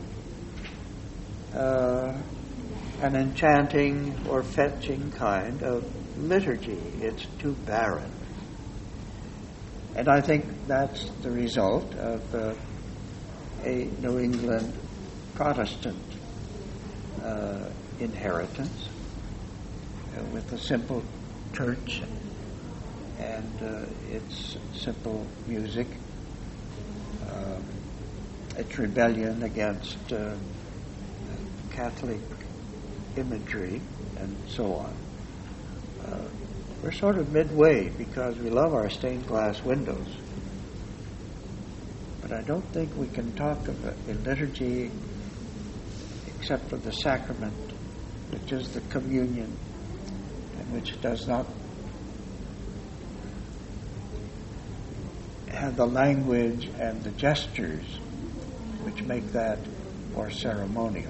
uh, an enchanting or fetching kind of liturgy. It's too barren. And I think that's the result of uh, a New England Protestant uh, inheritance uh, with the simple church and uh, its simple music, uh, its rebellion against uh, Catholic imagery, and so on. Uh, We're sort of midway because we love our stained glass windows. But I don't think we can talk of a, a liturgy except for the sacrament, which is the communion, and which does not have the language and the gestures which make that more ceremonial.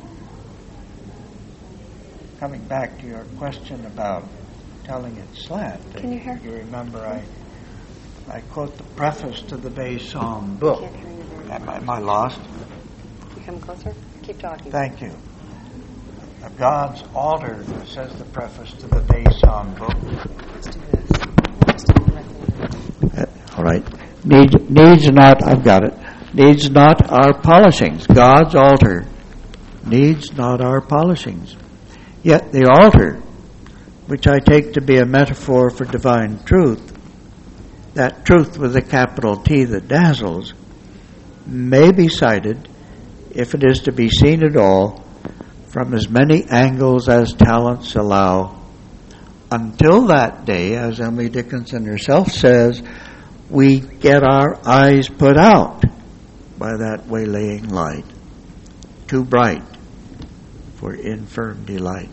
Coming back to your question about telling it slant.
Can you hear?
You remember I I quote the preface to the Bay Psalm book.
Can't hear you very
Am, I- am I lost?
You come closer? Keep talking.
Thank you. Uh, God's altar, says the preface to the Bay Psalm book.
Let's do this. Let's do it.
Uh, all right. Need, needs not, I've got it, needs not our polishings. God's altar needs not our polishings. Yet the altar, which I take to be a metaphor for divine truth, that truth with a capital T that dazzles, may be cited, if it is to be seen at all, from as many angles as talents allow, until that day, as Emily Dickinson herself says, we get our eyes put out by that waylaying light, too bright for infirm delight.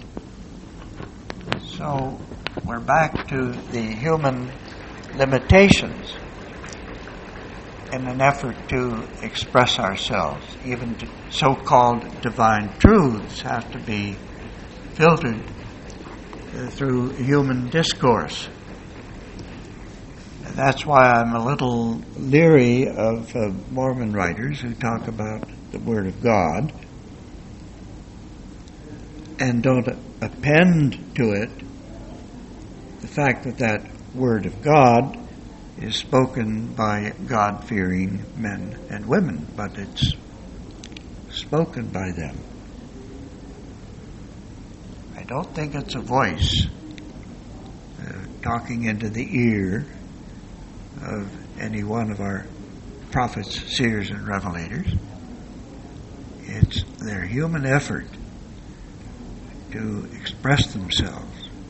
So we're back to the human limitations.
in an effort to express ourselves. Even so-called divine truths have to be filtered uh, through human discourse. And that's why I'm a little leery of uh, Mormon writers who talk about the Word of God and don't append to it the fact that that Word of God is spoken by God-fearing men and women, but it's spoken by them. I don't think it's a voice uh, talking into the ear of any one of our prophets, seers, and revelators. It's their human effort to express themselves.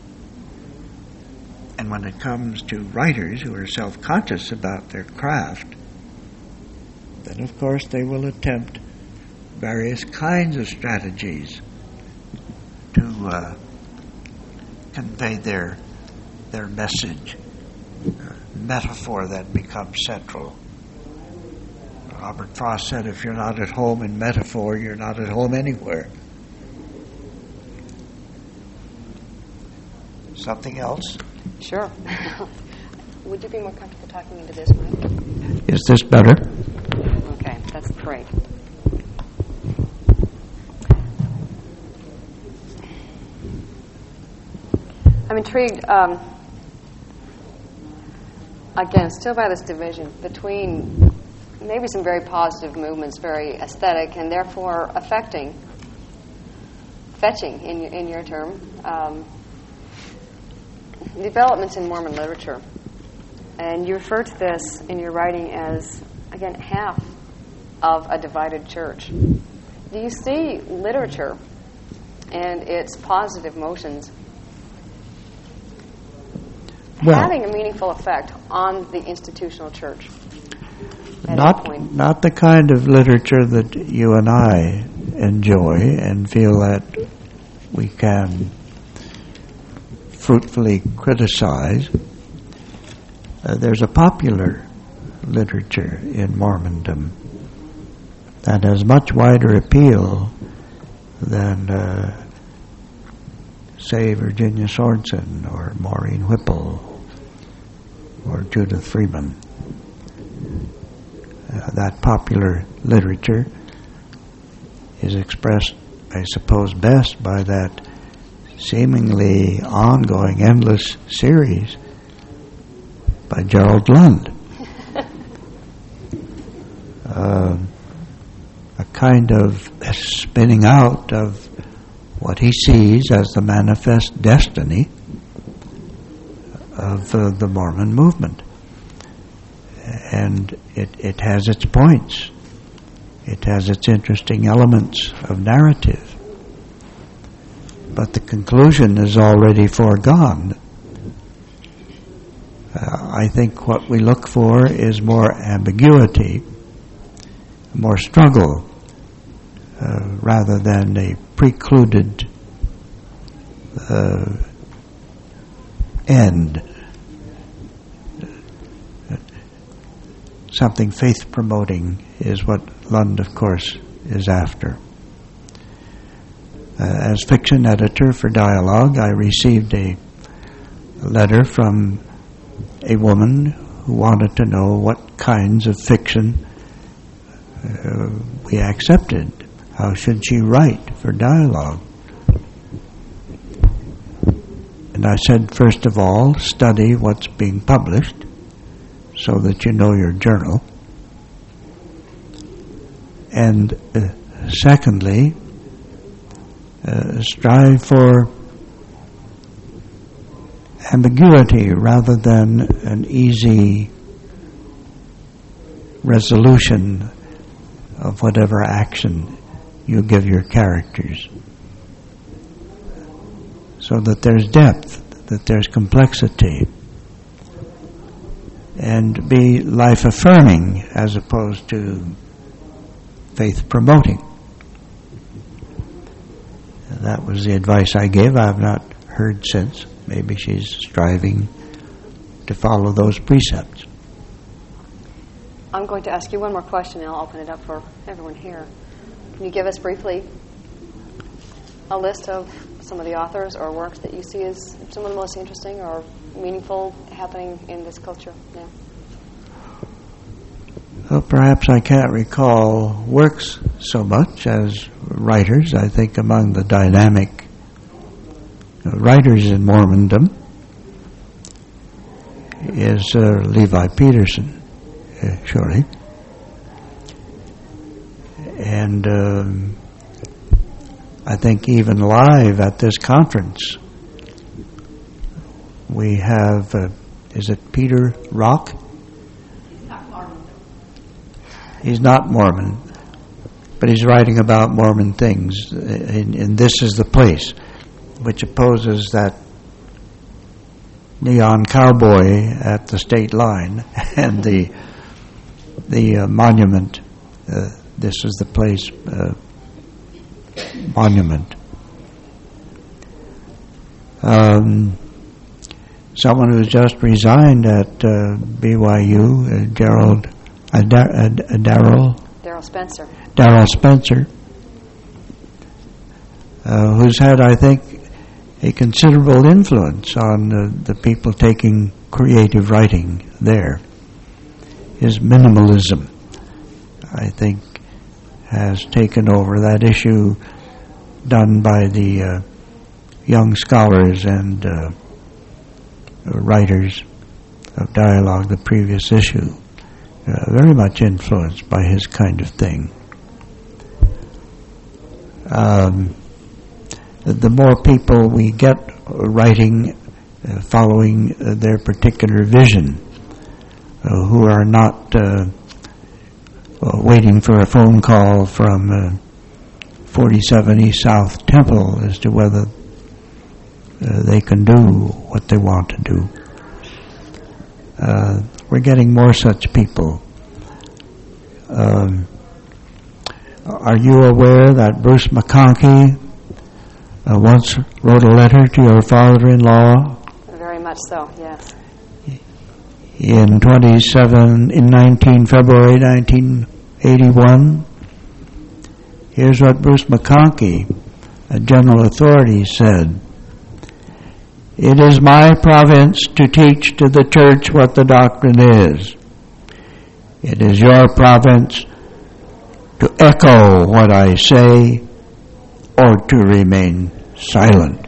And when it comes to writers who are self-conscious about their craft, then of course they will attempt various kinds of strategies to uh, convey their their message, uh, metaphor that becomes central. Robert Frost said, if you're not at home in metaphor, you're not at home anywhere. Something else?
Sure. Would you be more comfortable talking into this mic?
Is this better?
Okay, that's great. I'm intrigued, um, again, still by this division between maybe some very positive movements, very aesthetic, and therefore affecting, fetching, in, in your term, um, developments in Mormon literature. And you refer to this in your writing as, again, half of a divided church. Do you see literature and its positive motions
well,
having a meaningful effect on the institutional church?
Not, not the kind of literature that you and I enjoy and feel that we can fruitfully criticize. Uh, there's a popular literature in Mormondom that has much wider appeal than, uh, say, Virginia Sorensen or Maureen Whipple or Judith Freeman. Uh, that popular literature is expressed, I suppose, best by that seemingly ongoing, endless series by Gerald Lund. uh, a kind of spinning out of what he sees as the manifest destiny of uh, the Mormon movement. And it, it has its points. It has its interesting elements of narrative. But the conclusion is already foregone. Uh, I think what we look for is more ambiguity, more struggle, uh, rather than a precluded uh, end. Something faith-promoting is what Lund, of course, is after. Uh, as fiction editor for Dialogue, I received a letter from a woman who wanted to know what kinds of fiction uh, we accepted. How should she write for Dialogue? And I said, first of all, study what's being published so that you know your journal. And uh, secondly, uh, strive for ambiguity rather than an easy resolution of whatever action you give your characters, so that there's depth, that there's complexity, and be life-affirming as opposed to faith-promoting. That was the advice I gave. I have not heard since. Maybe she's striving to follow those precepts.
I'm going to ask you one more question, and I'll open it up for everyone here. Can you give us briefly a list of some of the authors or works that you see as some of the most interesting or meaningful happening in this culture now?
Well, perhaps I can't recall works so much as writers. I think among the dynamic writers in Mormondom is uh, Levi Peterson, uh, surely. And um, I think even live at this conference, we have, uh, is it Peter Rock? He's not Mormon, but he's writing about Mormon things, and, and This Is the Place, which opposes that neon cowboy at the state line and the the uh, monument. Uh, This Is the Place uh, monument. Um, someone who's just resigned at uh, B Y U, uh, Gerald. Uh, Dar- uh, Darrell
Darrell Spencer.
Darrell Spencer, uh, who's had, I think, a considerable influence on uh, the people taking creative writing there. His minimalism, I think, has taken over that issue done by the uh, young scholars and uh, writers of dialogue the previous issue. Uh, very much influenced by his kind of thing. Um, the, the more people we get writing, uh, following uh, their particular vision, uh, who are not uh, uh, waiting for a phone call from uh, forty-seven East South Temple as to whether uh, they can do what they want to do. Uh, we're getting more such people. Um, are you aware that Bruce McConkie uh, once wrote a letter to your father-in-law?
Very much so, yes.
In twenty-seven, in nineteen February nineteen eighty-one. Here's what Bruce McConkie, a general authority, said. It is my province to teach to the church what the doctrine is. It is your province to echo what I say or to remain silent.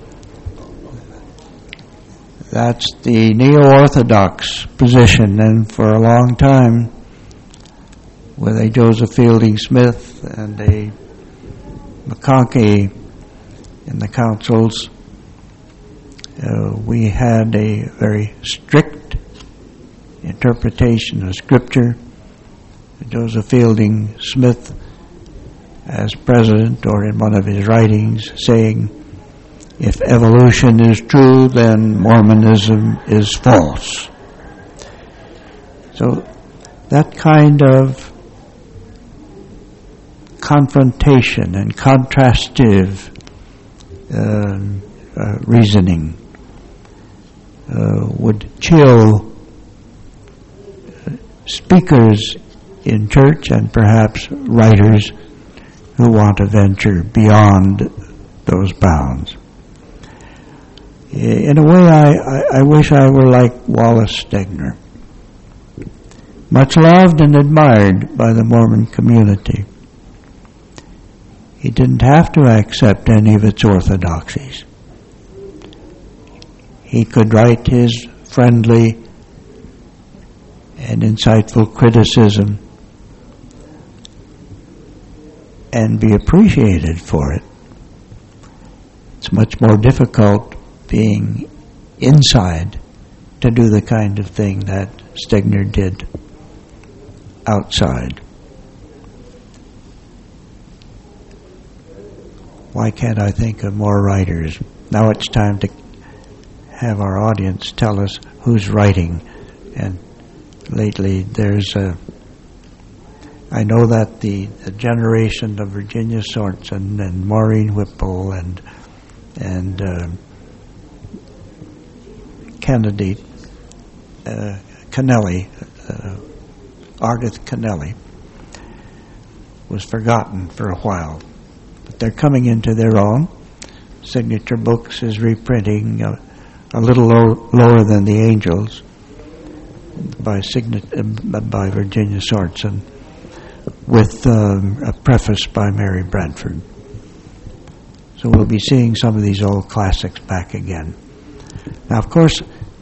That's the neo-orthodox position, and for a long time, with a Joseph Fielding Smith and a McConkie in the councils, Uh, we had a very strict interpretation of Scripture. Joseph Fielding Smith, as president or in one of his writings, saying, if evolution is true, then Mormonism is false. So that kind of confrontation and contrastive uh, uh, reasoning Uh, would chill speakers in church and perhaps writers who want to venture beyond those bounds. In a way, I, I, I wish I were like Wallace Stegner, much loved and admired by the Mormon community. He didn't have to accept any of its orthodoxies. He could write his friendly and insightful criticism and be appreciated for it. It's much more difficult being inside to do the kind of thing that Stegner did outside. Why can't I think of more writers? Now it's time to have our audience tell us who's writing. And lately there's a, I know that the, the generation of Virginia Sorensen and Maureen Whipple and and uh, Kennedy, uh, Kennelly, uh, Ardith Kennelly, was forgotten for a while. But they're coming into their own. Signature Books is reprinting a, a little low, lower than the Angels by, Signa, uh, by Virginia Sorensen, with um, a preface by Mary Bradford. So we'll be seeing some of these old classics back again. Now, of course,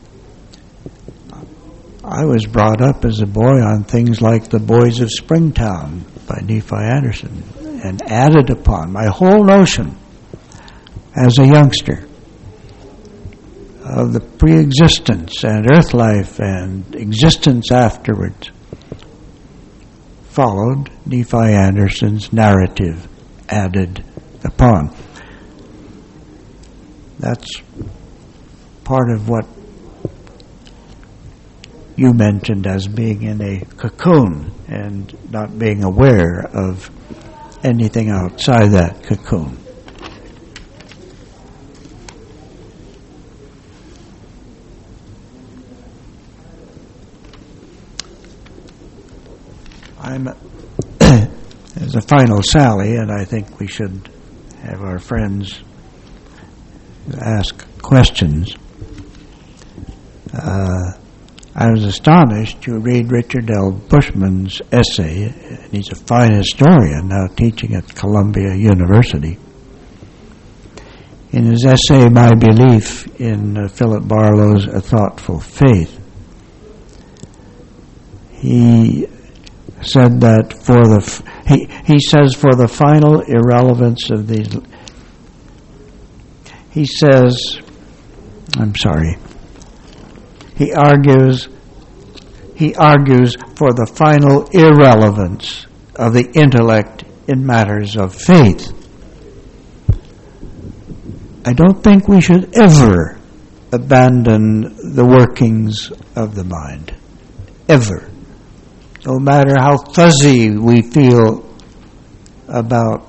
I was brought up as a boy on things like The Boys of Springtown by Nephi Anderson, and added upon my whole notion as a youngster of the pre-existence and earth life and existence afterwards followed Nephi Anderson's narrative added upon. That's part of what you mentioned as being in a cocoon and not being aware of anything outside that cocoon. I'm as a final sally, and I think we should have our friends ask questions. Uh, I was astonished to read Richard L. Bushman's essay, and he's a fine historian now teaching at Columbia University. In his essay, My Belief in uh, Philip Barlow's A Thoughtful Faith, he said that for the, f- he, he says for the final irrelevance of these, he says, I'm sorry, He argues he argues for the final irrelevance of the intellect in matters of faith. I don't think we should ever abandon the workings of the mind. Ever. No matter how fuzzy we feel about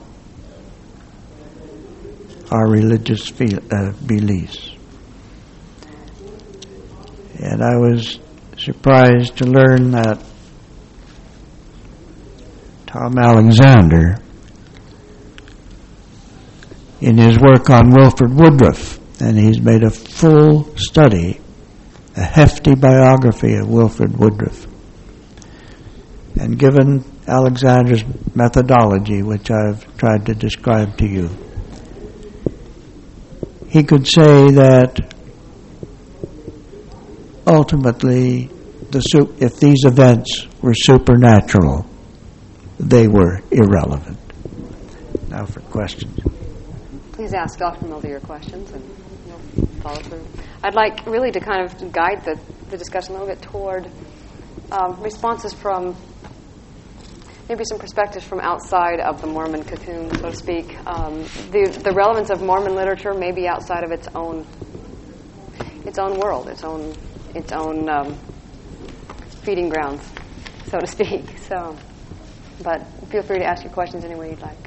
our religious feel, uh, beliefs. And I was surprised to learn that Tom Alexander, in his work on Wilford Woodruff, and he's made a full study, a hefty biography of Wilford Woodruff, and given Alexander's methodology, which I've tried to describe to you, he could say that ultimately, the su- if these events were supernatural, they were irrelevant. Now for questions.
Please ask Doctor Mulder your questions, and we'll follow through. I'd like really to kind of guide the, the discussion a little bit toward um, responses from maybe some perspectives from outside of the Mormon cocoon, so to speak. Um, the the relevance of Mormon literature maybe outside of its own its own world, its own its own um, feeding grounds, so to speak. So, but feel free to ask your questions any way you'd like.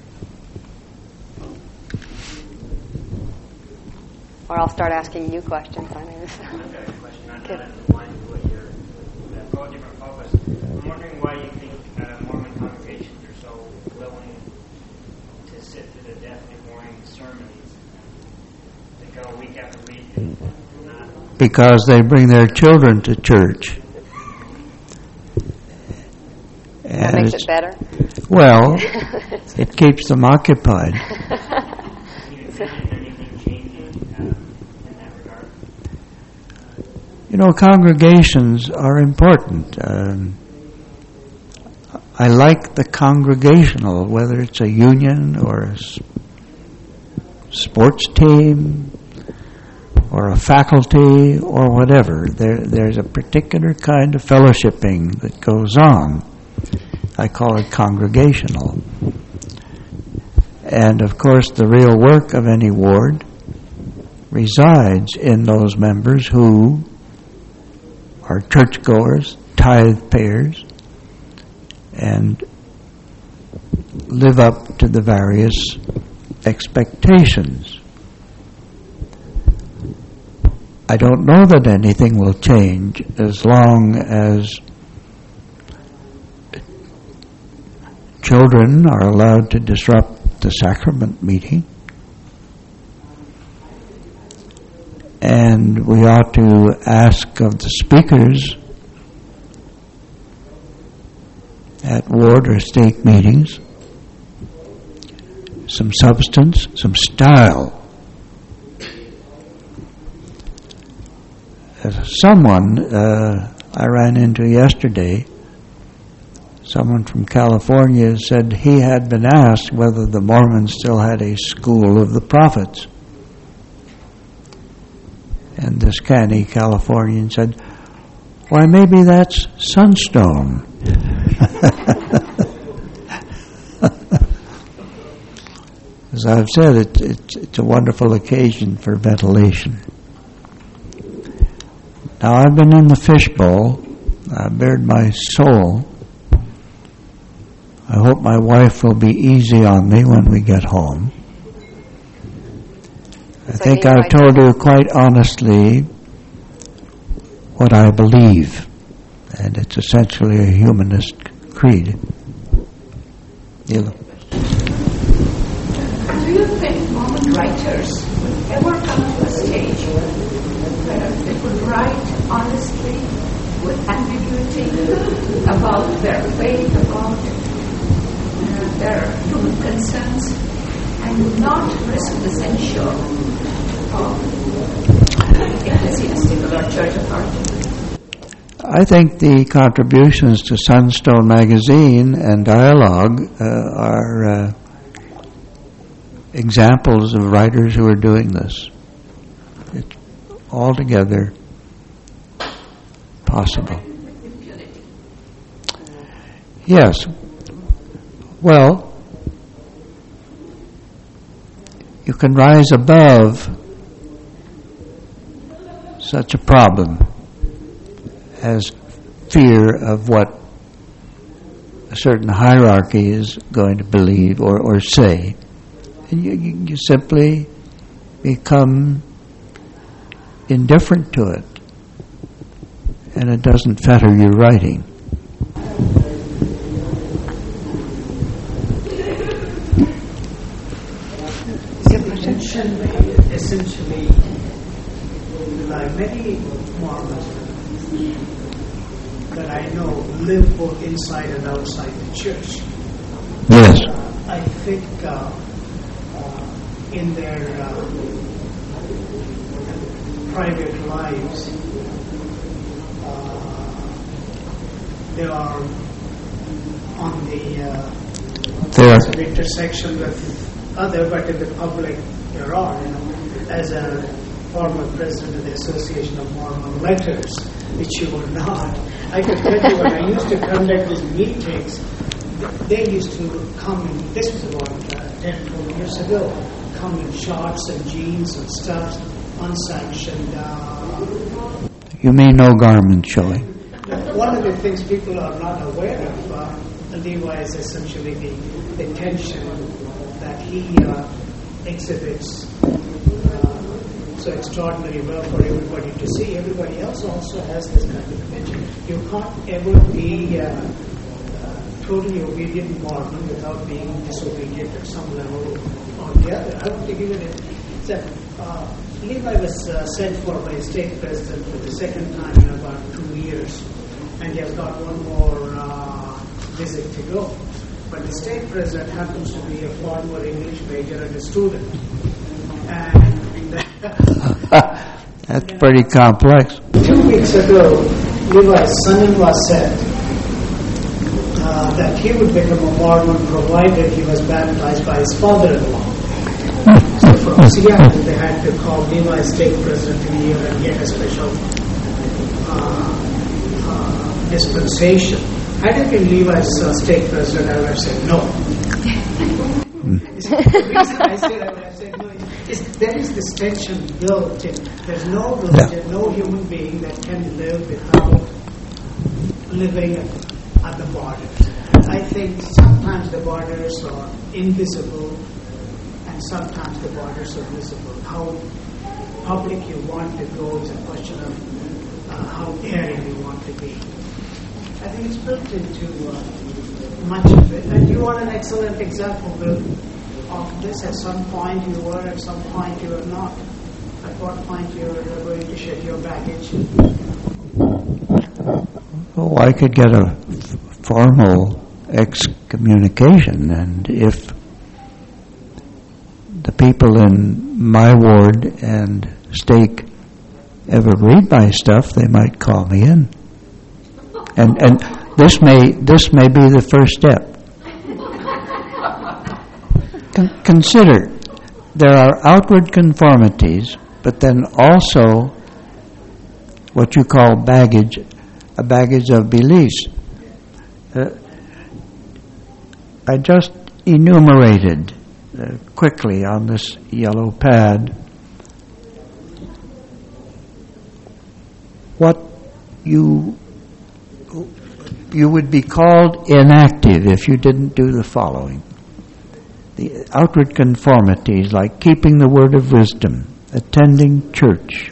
Or I'll start asking you questions. I know this.
I've got a question on that in line with what you're uh, all different focus. I'm wondering why you think uh, Mormon congregations are so willing to sit through the deathly boring sermons that go week after week and not.
Because they bring their children to church.
That makes it better?
Well, it keeps them occupied. You know, congregations are important. Um, I like the congregational, whether it's a union or a s- sports team or a faculty or whatever. There, there's a particular kind of fellowshipping that goes on. I call it congregational. And, of course, the real work of any ward resides in those members who are churchgoers, tithe payers, and live up to the various expectations. I don't know that anything will change as long as children are allowed to disrupt the sacrament meeting. And we ought to ask of the speakers at ward or stake meetings some substance, some style. As someone uh, I ran into yesterday, someone from California, said he had been asked whether the Mormons still had a school of the prophets. And this canny Californian said, why, maybe that's Sunstone. As I've said, it, it, it's a wonderful occasion for ventilation. Now, I've been in the fishbowl. I bared my soul. I hope my wife will be easy on me when we get home. I
It's
think
like
I've told you quite honestly what I believe, and it's essentially a humanist creed. You.
Do you think Mormon writers would ever come to a stage where they could write honestly, with ambiguity, about their faith, about uh, their human concerns, and not risk the censure of ecclesiastical or church authority?
I think the contributions to Sunstone Magazine and Dialogue uh, are uh, examples of writers who are doing this. It's altogether possible. Yes. Well, you can rise above such a problem as fear of what a certain hierarchy is going to believe or, or say. And you, you, you simply become indifferent to it, and it doesn't fetter your writing.
Essentially, essentially, like many Mormons that I know live both inside and outside the church.
Yes.
Uh, I think uh, uh, in their uh, private lives, uh, they are on the uh,
There.
sort of intersection with other, but in the public there are. You know, as a former president of the Association of Mormon Letters, which you were not, I could tell you when I used to conduct these meetings, they used to come in, this was about uh, ten, twelve years ago, come in shorts and jeans and stuff, unsanctioned. Uh,
You mean no garment showing?
one of the things people are not aware of, uh, Levi is essentially the, the tension that he uh, exhibits uh, so extraordinarily well for everybody to see. Everybody else also has this kind of tension. You can't ever be uh, uh, totally obedient Mormon without being disobedient at some level or the other. I want to give it a that uh, Levi was uh, sent for by a state president for the second time in about two years, and he has got one more uh, visit to go. But the state president happens to be a former English major and a student. And
That's pretty complex.
two weeks ago, Levi's son-in-law said uh, that he would become a Mormon provided he was baptized by his father-in-law. So from Seattle, they had to call Levi's state president in here and get a special uh, uh, dispensation. Had it been Levi's uh, state president, I would have said no. The reason I said I would have said no is there is this tension built in. There's no religion, no human being that can live without living at the borders. I think sometimes the borders are invisible and sometimes the borders are visible. How public you want to go is a question of uh, how daring you want to be. I think it's built into uh, much of it. And you are an excellent example, Bill, of this. At some point you were, at some point you were not. At what point you were going to shed your baggage?
Oh, I could get a f- formal excommunication, and if the people in my ward and stake ever read my stuff, they might call me in. And and this may this may be the first step. Con- consider, there are outward conformities, but then also what you call baggage, a baggage of beliefs. Uh, I just enumerated uh, quickly on this yellow pad what you you would be called inactive if you didn't do the following. The outward conformities, like keeping the word of wisdom, attending church,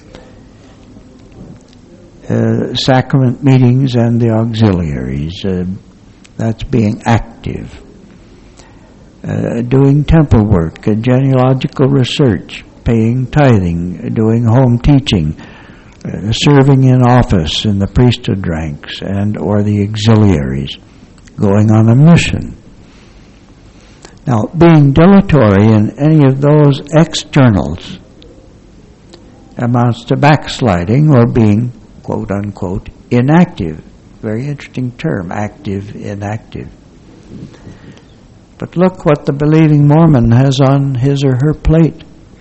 uh, sacrament meetings and the auxiliaries, uh, that's being active. Uh, doing temple work, uh, genealogical research, paying tithing, doing home teaching, uh, serving in office in the priesthood ranks and or the auxiliaries, going on a mission. Now, being dilatory in any of those externals amounts to backsliding or being, quote unquote, inactive. Very interesting term, active, inactive. But look what the believing Mormon has on his or her plate.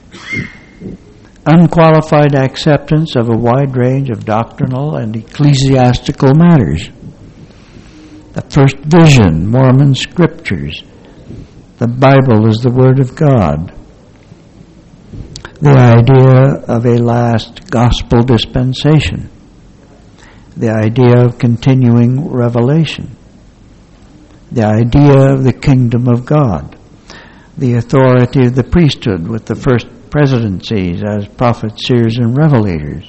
Unqualified acceptance of a wide range of doctrinal and ecclesiastical matters. The first vision, Mormon scriptures. The Bible is the Word of God. The idea of a last gospel dispensation. The idea of continuing revelation. The idea of the kingdom of God. The authority of the priesthood with the first presidencies as prophets, seers, and revelators.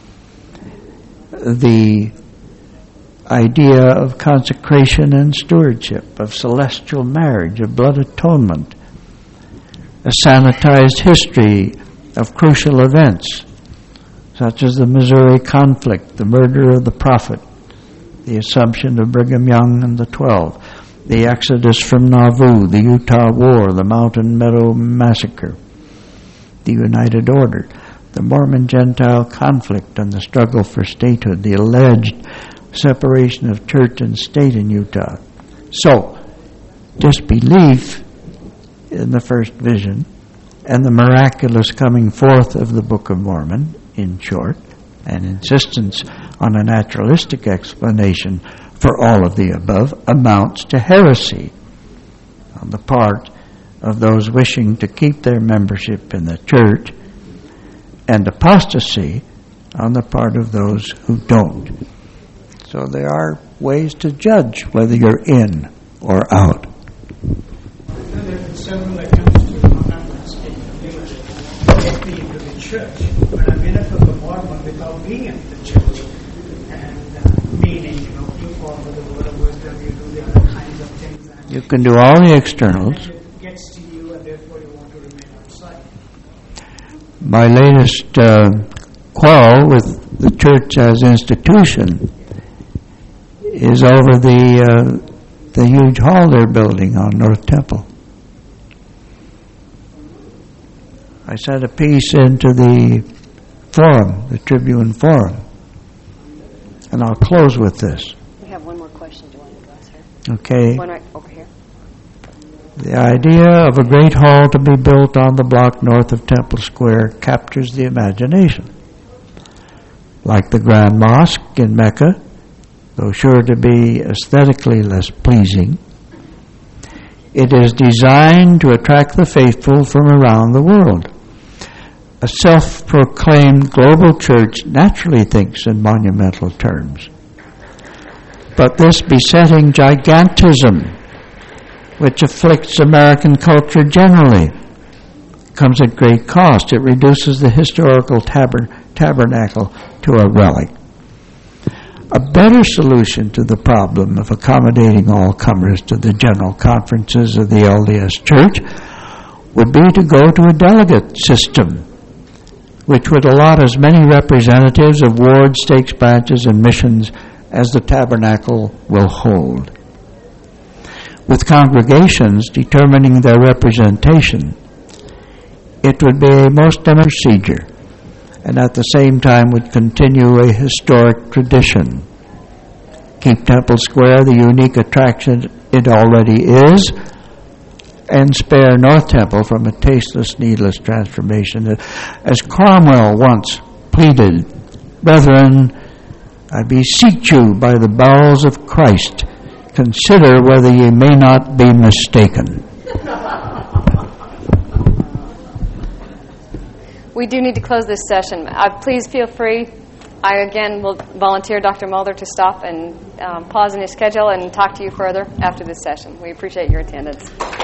The idea of consecration and stewardship, of celestial marriage, of blood atonement, a sanitized history of crucial events, such as the Missouri conflict, the murder of the prophet, the assumption of Brigham Young and the Twelve, the exodus from Nauvoo, the Utah War, the Mountain Meadow Massacre, the United Order, the Mormon-Gentile conflict and the struggle for statehood, the alleged separation of church and state in Utah. So, disbelief in the first vision and the miraculous coming forth of the Book of Mormon, in short, and insistence on a naturalistic explanation for all of the above amounts to heresy on the part of those wishing to keep their membership in the church, and apostasy on the part of those who don't. So there are ways to judge whether you're in or out.
There have been several attempts to, I'm not speaking of you, get me into the church, but I'm in it for the Mormon without being in the church. And uh, meaning, you know, you follow the word of wisdom, you do the other kinds of things. And
You can do all the externals.
it gets to you, and therefore you want to remain outside.
My latest uh, quarrel with the church as institution is over the uh, the huge hall they're building on North Temple. I sent a piece into the forum, the Tribune Forum, and I'll close with this.
We have one more question. Do you want to address her?
Okay.
One right over here.
The idea of a great hall to be built on the block north of Temple Square captures the imagination. Like the Grand Mosque in Mecca, though sure to be aesthetically less pleasing, it is designed to attract the faithful from around the world. A self-proclaimed global church naturally thinks in monumental terms. But this besetting gigantism, which afflicts American culture generally, comes at great cost. It reduces the historical taber- tabernacle to a relic. A better solution to the problem of accommodating all comers to the general conferences of the L D S Church would be to go to a delegate system, which would allot as many representatives of wards, stakes, branches, and missions as the tabernacle will hold. With congregations determining their representation, it would be a most democratic procedure, and at the same time would continue a historic tradition. Keep Temple Square the unique attraction it already is, and spare North Temple from a tasteless, needless transformation. As Cromwell once pleaded, "Brethren, I beseech you by the bowels of Christ, consider whether ye may not be mistaken."
We do need to close this session. Uh, please feel free. I, again, will volunteer Doctor Mulder to stop and um, pause in his schedule and talk to you further after this session. We appreciate your attendance.